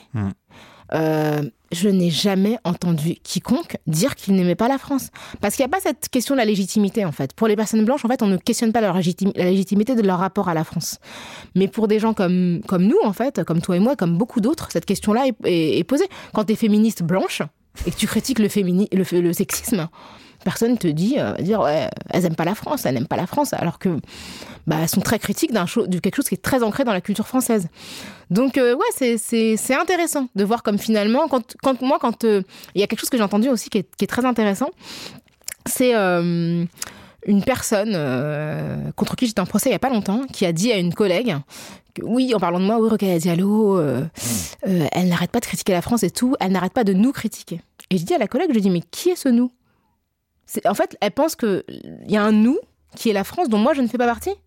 Je n'ai jamais entendu quiconque dire qu'il n'aimait pas la France. Parce qu'il n'y a pas cette question de la légitimité, en fait. Pour les personnes blanches, en fait, on ne questionne pas la légitimité de leur rapport à la France. Mais pour des gens comme nous, en fait, comme toi et moi, comme beaucoup d'autres, cette question-là est posée. Quand tu es féministe blanche et que tu critiques le sexisme, personne te dit, ouais, elles n'aiment pas la France, alors que elles sont très critiques de quelque chose qui est très ancré dans la culture française. Donc ouais, c'est intéressant de voir comme finalement, quand il y a quelque chose que j'ai entendu aussi qui est très intéressant, c'est une personne contre qui j'étais en procès il y a pas longtemps, qui a dit à une collègue que, oui, en parlant de moi, oui, Rokhaya Diallo, elle n'arrête pas de critiquer la France et tout, elle n'arrête pas de nous critiquer. Et je dis à la collègue, mais qui est ce nous? En fait, elle pense qu'il y a un nous qui est la France dont moi je ne fais pas partie.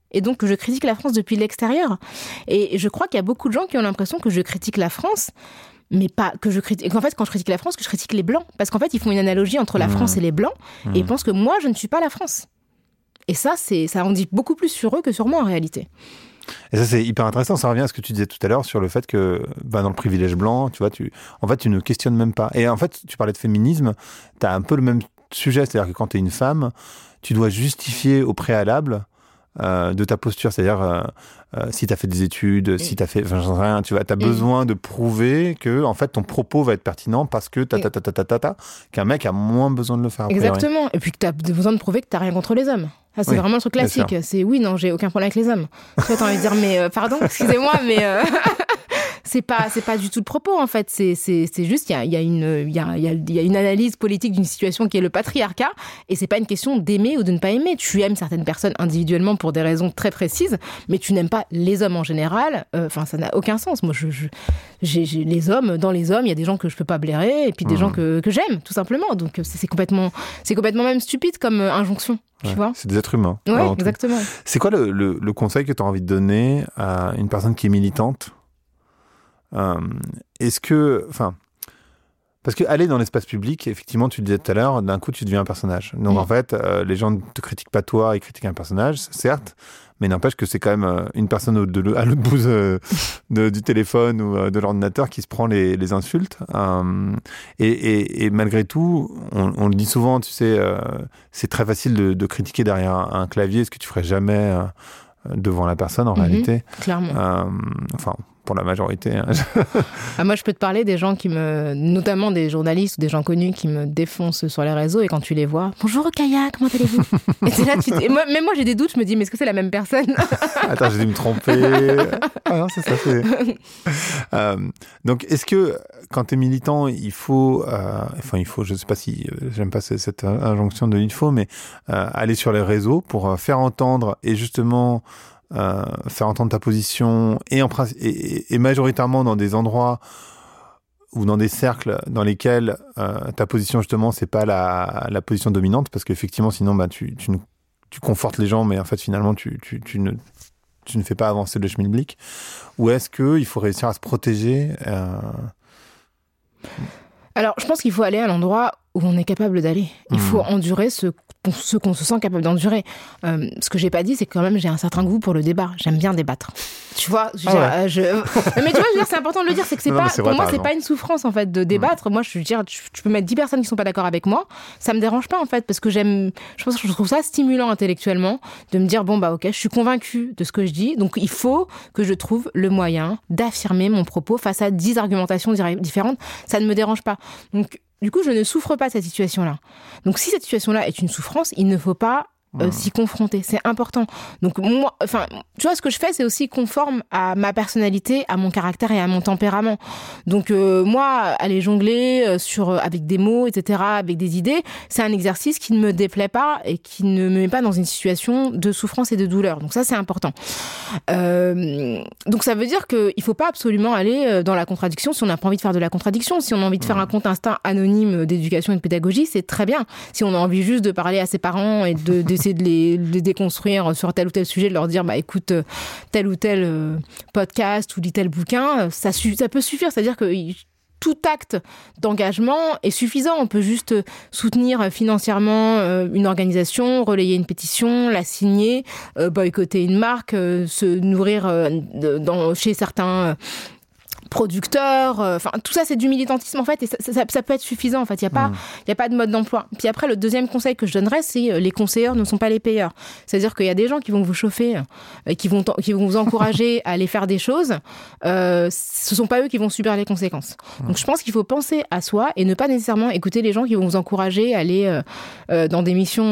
et donc que je critique la France depuis l'extérieur. Et je crois qu'il y a beaucoup de gens qui ont l'impression que je critique la France, mais pas que je critique. Et qu'en fait, quand je critique la France, que je critique les Blancs. Parce qu'en fait, ils font une analogie entre la France et les Blancs, et ils pensent que moi, je ne suis pas la France. Et ça en dit beaucoup plus sur eux que sur moi, en réalité. Et ça, c'est hyper intéressant. Ça revient à ce que tu disais tout à l'heure sur le fait que, dans le privilège blanc, tu vois, tu ne questionnes même pas. Et en fait, tu parlais de féminisme, tu as un peu le même sujet. C'est-à-dire que quand tu es une femme, tu dois justifier au préalable de ta posture. C'est-à-dire, si tu as fait des études, si tu as fait... Enfin, j'en sais rien, tu as besoin de prouver que, en fait, ton propos va être pertinent parce que qu'un mec a moins besoin de le faire. Exactement. Et puis que tu as besoin de prouver que tu n'as rien contre les hommes. Ça, c'est vraiment le truc classique. C'est oui, non, j'ai aucun problème avec les hommes. Toi, t'as envie de dire, mais pardon, excusez-moi, mais c'est pas du tout le propos, en fait. C'est juste, il y a une analyse politique d'une situation qui est le patriarcat, et c'est pas une question d'aimer ou de ne pas aimer. Tu aimes certaines personnes individuellement pour des raisons très précises, mais tu n'aimes pas les hommes en général. Enfin, ça n'a aucun sens. Moi, j'ai les hommes, dans les hommes, il y a des gens que je peux pas blairer, et puis des gens que j'aime, tout simplement. Donc, c'est complètement même stupide comme injonction. Tu vois, c'est des êtres humains. Oui, exactement. C'est quoi le conseil que tu as envie de donner à une personne qui est militante ? Est-ce que... Parce que aller dans l'espace public, effectivement, tu le disais tout à l'heure, d'un coup, tu deviens un personnage. Donc, en fait, les gens ne te critiquent pas toi, ils critiquent un personnage, certes, mais n'empêche que c'est quand même une personne à l'autre bout du téléphone ou de l'ordinateur qui se prend les insultes. Et malgré tout, on le dit souvent, tu sais, c'est très facile de critiquer derrière un clavier, ce que tu ferais jamais devant la personne, en réalité. Clairement. Pour la majorité. Moi, je peux te parler des gens notamment des journalistes ou des gens connus qui me défoncent sur les réseaux, et quand tu les vois, bonjour Kaya, comment allez-vous? Et c'est là, même moi j'ai des doutes, je me dis, mais est-ce que c'est la même personne? Attends, j'ai dû me tromper. Ah non, c'est ça. Donc, est-ce que quand tu es militant, il faut, je sais pas si, j'aime pas cette injonction de il faut, mais aller sur les réseaux pour faire entendre et justement faire entendre ta position et majoritairement dans des endroits ou dans des cercles dans lesquels ta position justement c'est pas la position dominante, parce qu'effectivement sinon tu confortes les gens, mais en fait finalement tu ne fais pas avancer le schmilblick. Ou est-ce qu'il faut réussir à se protéger Alors je pense qu'il faut aller à l'endroit où on est capable d'aller. Il faut endurer ce qu'on se sent capable d'endurer. Ce que j'ai pas dit, c'est que quand même j'ai un certain goût pour le débat. J'aime bien débattre. Tu vois, mais tu vois, je veux dire, c'est important de le dire, c'est que pour moi, c'est pas une souffrance en fait de débattre. Moi, je veux dire, tu peux mettre 10 personnes qui sont pas d'accord avec moi, ça me dérange pas en fait, parce que je trouve ça stimulant intellectuellement de me dire bon ok, je suis convaincue de ce que je dis, donc il faut que je trouve le moyen d'affirmer mon propos face à 10 argumentations différentes. Ça ne me dérange pas. Donc du coup, je ne souffre pas de cette situation-là. Donc, si cette situation-là est une souffrance, il ne faut pas s'y confronter. C'est important. Donc, moi, tu vois, ce que je fais, c'est aussi conforme à ma personnalité, à mon caractère et à mon tempérament. Donc, moi, aller jongler avec des mots, etc., avec des idées, c'est un exercice qui ne me déplaît pas et qui ne me met pas dans une situation de souffrance et de douleur. Donc, ça, c'est important. Donc, ça veut dire qu'il ne faut pas absolument aller dans la contradiction si on n'a pas envie de faire de la contradiction. Si on a envie de faire un compte Insta anonyme d'éducation et de pédagogie, c'est très bien. Si on a envie juste de parler à ses parents et d'essayer de les déconstruire sur tel ou tel sujet, de leur dire écoute tel ou tel podcast ou lis tel bouquin, ça peut suffire. C'est-à-dire que tout acte d'engagement est suffisant. On peut juste soutenir financièrement une organisation, relayer une pétition, la signer, boycotter une marque, se nourrir chez certains producteurs, tout ça c'est du militantisme en fait, et ça peut être suffisant en fait. Il y a pas de mode d'emploi. Puis après, le deuxième conseil que je donnerais, c'est les conseilleurs ne sont pas les payeurs. C'est-à-dire qu'il y a des gens qui vont vous chauffer, qui vont vous encourager à aller faire des choses. Ce sont pas eux qui vont subir les conséquences. Donc je pense qu'il faut penser à soi et ne pas nécessairement écouter les gens qui vont vous encourager à aller dans des missions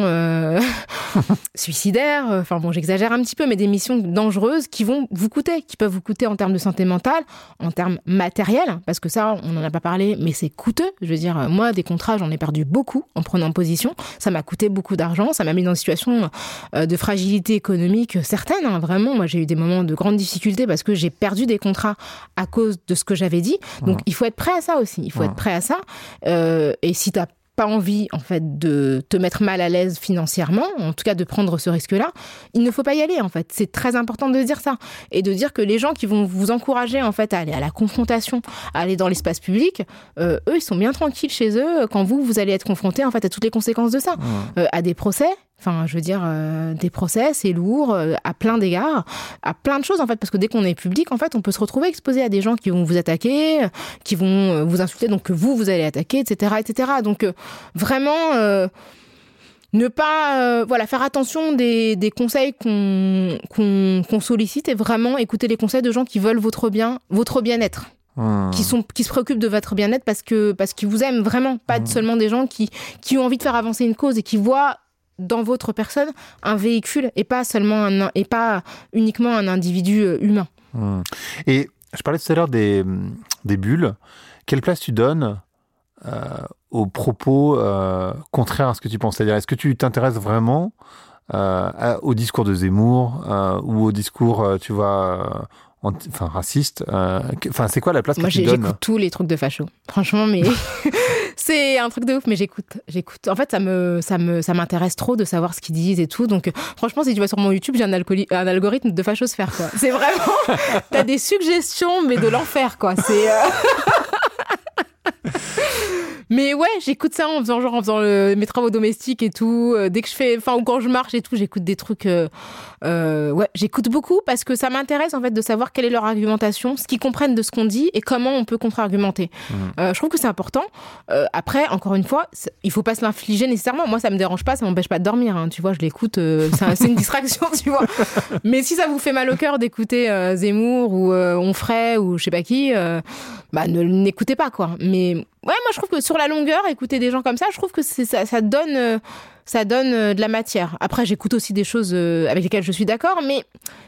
suicidaires. J'exagère un petit peu, mais des missions dangereuses qui vont vous coûter, qui peuvent vous coûter en termes de santé mentale, en termes matériels, parce que ça, on n'en a pas parlé, mais c'est coûteux. Je veux dire, moi, des contrats, j'en ai perdu beaucoup en prenant position. Ça m'a coûté beaucoup d'argent. Ça m'a mis dans une situation de fragilité économique certaine. Vraiment, moi, j'ai eu des moments de grande difficulté parce que j'ai perdu des contrats à cause de ce que j'avais dit. Donc, il faut être prêt à ça aussi. Il faut être prêt à ça. Et si t'as pas envie en fait de te mettre mal à l'aise financièrement, en tout cas de prendre ce risque-là, il ne faut pas y aller en fait. C'est très important de dire ça et de dire que les gens qui vont vous encourager en fait à aller à la confrontation, à aller dans l'espace public, eux ils sont bien tranquilles chez eux quand vous allez être confrontés en fait à toutes les conséquences de ça, à des procès. Enfin, je veux dire, des procès, c'est lourd, à plein d'égards, à plein de choses, en fait, parce que dès qu'on est public, en fait, on peut se retrouver exposé à des gens qui vont vous attaquer, qui vont vous insulter, donc que vous allez attaquer, etc., etc. Donc, vraiment, ne pas, faire attention des conseils qu'on sollicite et vraiment écouter les conseils de gens qui veulent votre bien-être. Qui se préoccupent de votre bien-être parce qu'ils vous aiment vraiment, pas seulement des gens qui ont envie de faire avancer une cause et qui voient dans votre personne un véhicule et pas uniquement un individu humain. Et je parlais tout à l'heure des bulles. Quelle place tu donnes aux propos contraires à ce que tu penses? C'est-à-dire, est-ce que tu t'intéresses vraiment au discours de Zemmour ou au discours, raciste? C'est quoi la place que tu donnes? Moi, j'écoute tous les trucs de facho. Franchement, mais... C'est un truc de ouf, mais j'écoute. En fait, ça m'intéresse trop de savoir ce qu'ils disent et tout. Donc, franchement, si tu vas sur mon YouTube, j'ai un algorithme de fachosphère, quoi. C'est vraiment... T'as des suggestions, mais de l'enfer, quoi. C'est... Mais ouais, j'écoute ça en faisant mes travaux domestiques et tout. Dès que ou quand je marche et tout, j'écoute des trucs. J'écoute beaucoup parce que ça m'intéresse en fait de savoir quelle est leur argumentation, ce qu'ils comprennent de ce qu'on dit et comment on peut contre-argumenter. Je trouve que c'est important. Après, encore une fois, il faut pas se l'infliger nécessairement. Moi, ça me dérange pas, ça m'empêche pas de dormir. Hein, tu vois, je l'écoute. C'est une distraction, tu vois. Mais si ça vous fait mal au cœur d'écouter Zemmour ou Onfray ou je sais pas qui, n'écoutez pas, quoi. Mais ouais, moi je trouve que sur la longueur, écouter des gens comme ça, je trouve que ça donne de la matière. Après, j'écoute aussi des choses avec lesquelles je suis d'accord, mais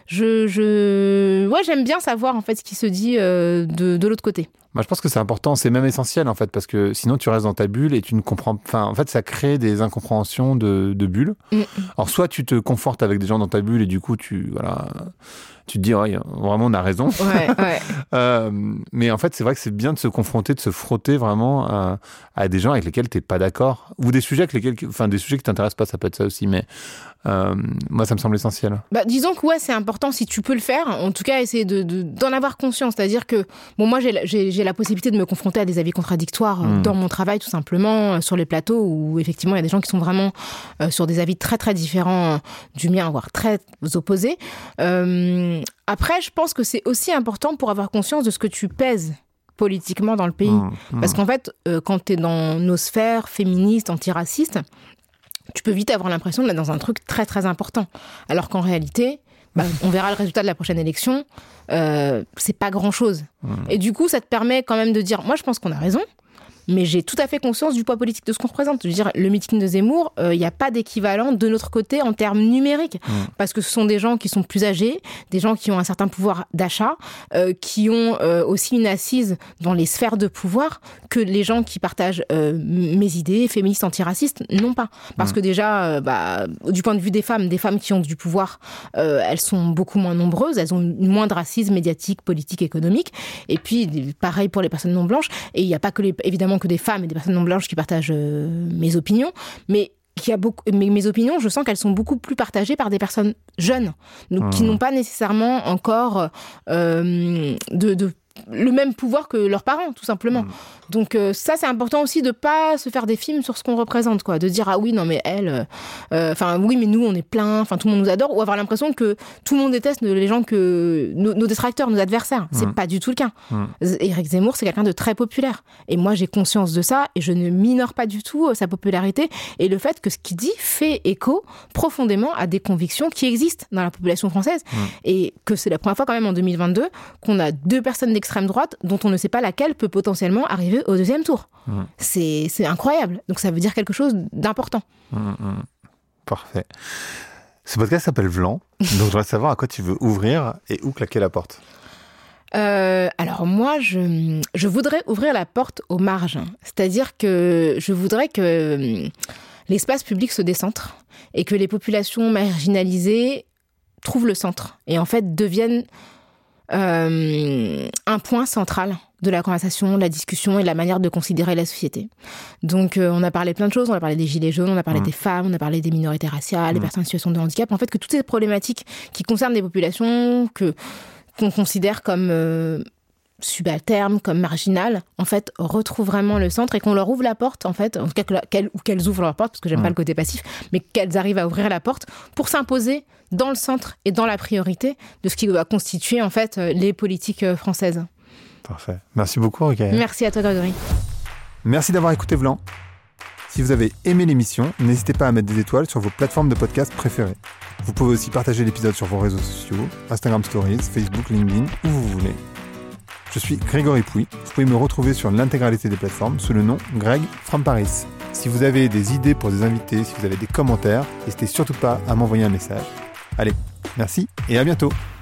j'aime bien savoir en fait ce qui se dit de l'autre côté. Je pense que c'est important, c'est même essentiel en fait, parce que sinon tu restes dans ta bulle et tu ne comprends. Enfin, en fait, ça crée des incompréhensions de bulles. Alors, soit tu te confortes avec des gens dans ta bulle et du coup tu te dis, ouais, vraiment, on a raison. Ouais. Mais en fait, c'est vrai que c'est bien de se confronter, de se frotter vraiment à des gens avec lesquels tu n'es pas d'accord. Ou des sujets des sujets qui t'intéressent pas, ça peut être ça aussi. Mais moi, ça me semble essentiel. Disons que ouais, c'est important si tu peux le faire. En tout cas, essayer d'en avoir conscience. C'est-à-dire que, moi, j'ai la possibilité de me confronter à des avis contradictoires dans mon travail, tout simplement, sur les plateaux où, effectivement, il y a des gens qui sont vraiment sur des avis très, très différents du mien, voire très opposés. Après, je pense que c'est aussi important pour avoir conscience de ce que tu pèses politiquement dans le pays. Parce qu'en fait, quand tu es dans nos sphères féministes, antiracistes, tu peux vite avoir l'impression d'être dans un truc très, très important. Alors qu'en réalité, on verra le résultat de la prochaine élection, c'est pas grand-chose. Et du coup, ça te permet quand même de dire, moi, je pense qu'on a raison, mais j'ai tout à fait conscience du poids politique de ce qu'on représente. Je veux dire, le meeting de Zemmour, il n'y a pas d'équivalent de notre côté en termes numériques. Parce que ce sont des gens qui sont plus âgés, des gens qui ont un certain pouvoir d'achat, qui ont aussi une assise dans les sphères de pouvoir que les gens qui partagent mes idées, féministes, antiracistes, n'ont pas. Parce que déjà, du point de vue des femmes qui ont du pouvoir, elles sont beaucoup moins nombreuses, elles ont moins de racisme médiatique, politique, économique. Et puis, pareil pour les personnes non blanches. Et il n'y a pas évidemment que des femmes et des personnes non blanches qui partagent mes opinions, mais mes opinions, je sens qu'elles sont beaucoup plus partagées par des personnes jeunes, donc qui n'ont pas nécessairement encore le même pouvoir que leurs parents, tout simplement. Donc ça, c'est important aussi de pas se faire des films sur ce qu'on représente, quoi. De dire, ah oui, non, mais elle... oui, mais nous, on est plein, tout le monde nous adore, ou avoir l'impression que tout le monde déteste les gens nos détracteurs, nos adversaires. C'est pas du tout le cas. Éric Zemmour, c'est quelqu'un de très populaire. Et moi, j'ai conscience de ça, et je ne minore pas du tout sa popularité, et le fait que ce qu'il dit fait écho profondément à des convictions qui existent dans la population française. Et que c'est la première fois, quand même, en 2022, qu'on a 2 personnes d'extrême droite dont on ne sait pas laquelle peut potentiellement arriver au 2e tour. C'est incroyable. Donc ça veut dire quelque chose d'important. Parfait. Ce podcast s'appelle Vlan. Donc je voudrais savoir à quoi tu veux ouvrir et où claquer la porte. Alors moi, je voudrais ouvrir la porte aux marges. C'est-à-dire que je voudrais que l'espace public se décentre et que les populations marginalisées trouvent le centre et en fait deviennent un point central de la conversation, de la discussion et de la manière de considérer la société. Donc, on a parlé plein de choses. On a parlé des gilets jaunes, on a parlé des femmes, on a parlé des minorités raciales, des personnes en situation de handicap. En fait, que toutes ces problématiques qui concernent des populations qu'on considère comme subalternes, comme marginales, en fait, retrouvent vraiment le centre et qu'on leur ouvre la porte, en fait, en tout cas qu'elles ouvrent leur porte, parce que j'aime pas le côté passif, mais qu'elles arrivent à ouvrir la porte pour s'imposer dans le centre et dans la priorité de ce qui va constituer, en fait, les politiques françaises. Parfait. Merci beaucoup, Rocaille. Merci à toi, Grégory. Merci d'avoir écouté Vlan. Si vous avez aimé l'émission, n'hésitez pas à mettre des étoiles sur vos plateformes de podcast préférées. Vous pouvez aussi partager l'épisode sur vos réseaux sociaux, Instagram Stories, Facebook, LinkedIn, où vous voulez. Je suis Grégory Pouy. Vous pouvez me retrouver sur l'intégralité des plateformes sous le nom Greg from Paris. Si vous avez des idées pour des invités, si vous avez des commentaires, n'hésitez surtout pas à m'envoyer un message. Allez, merci et à bientôt.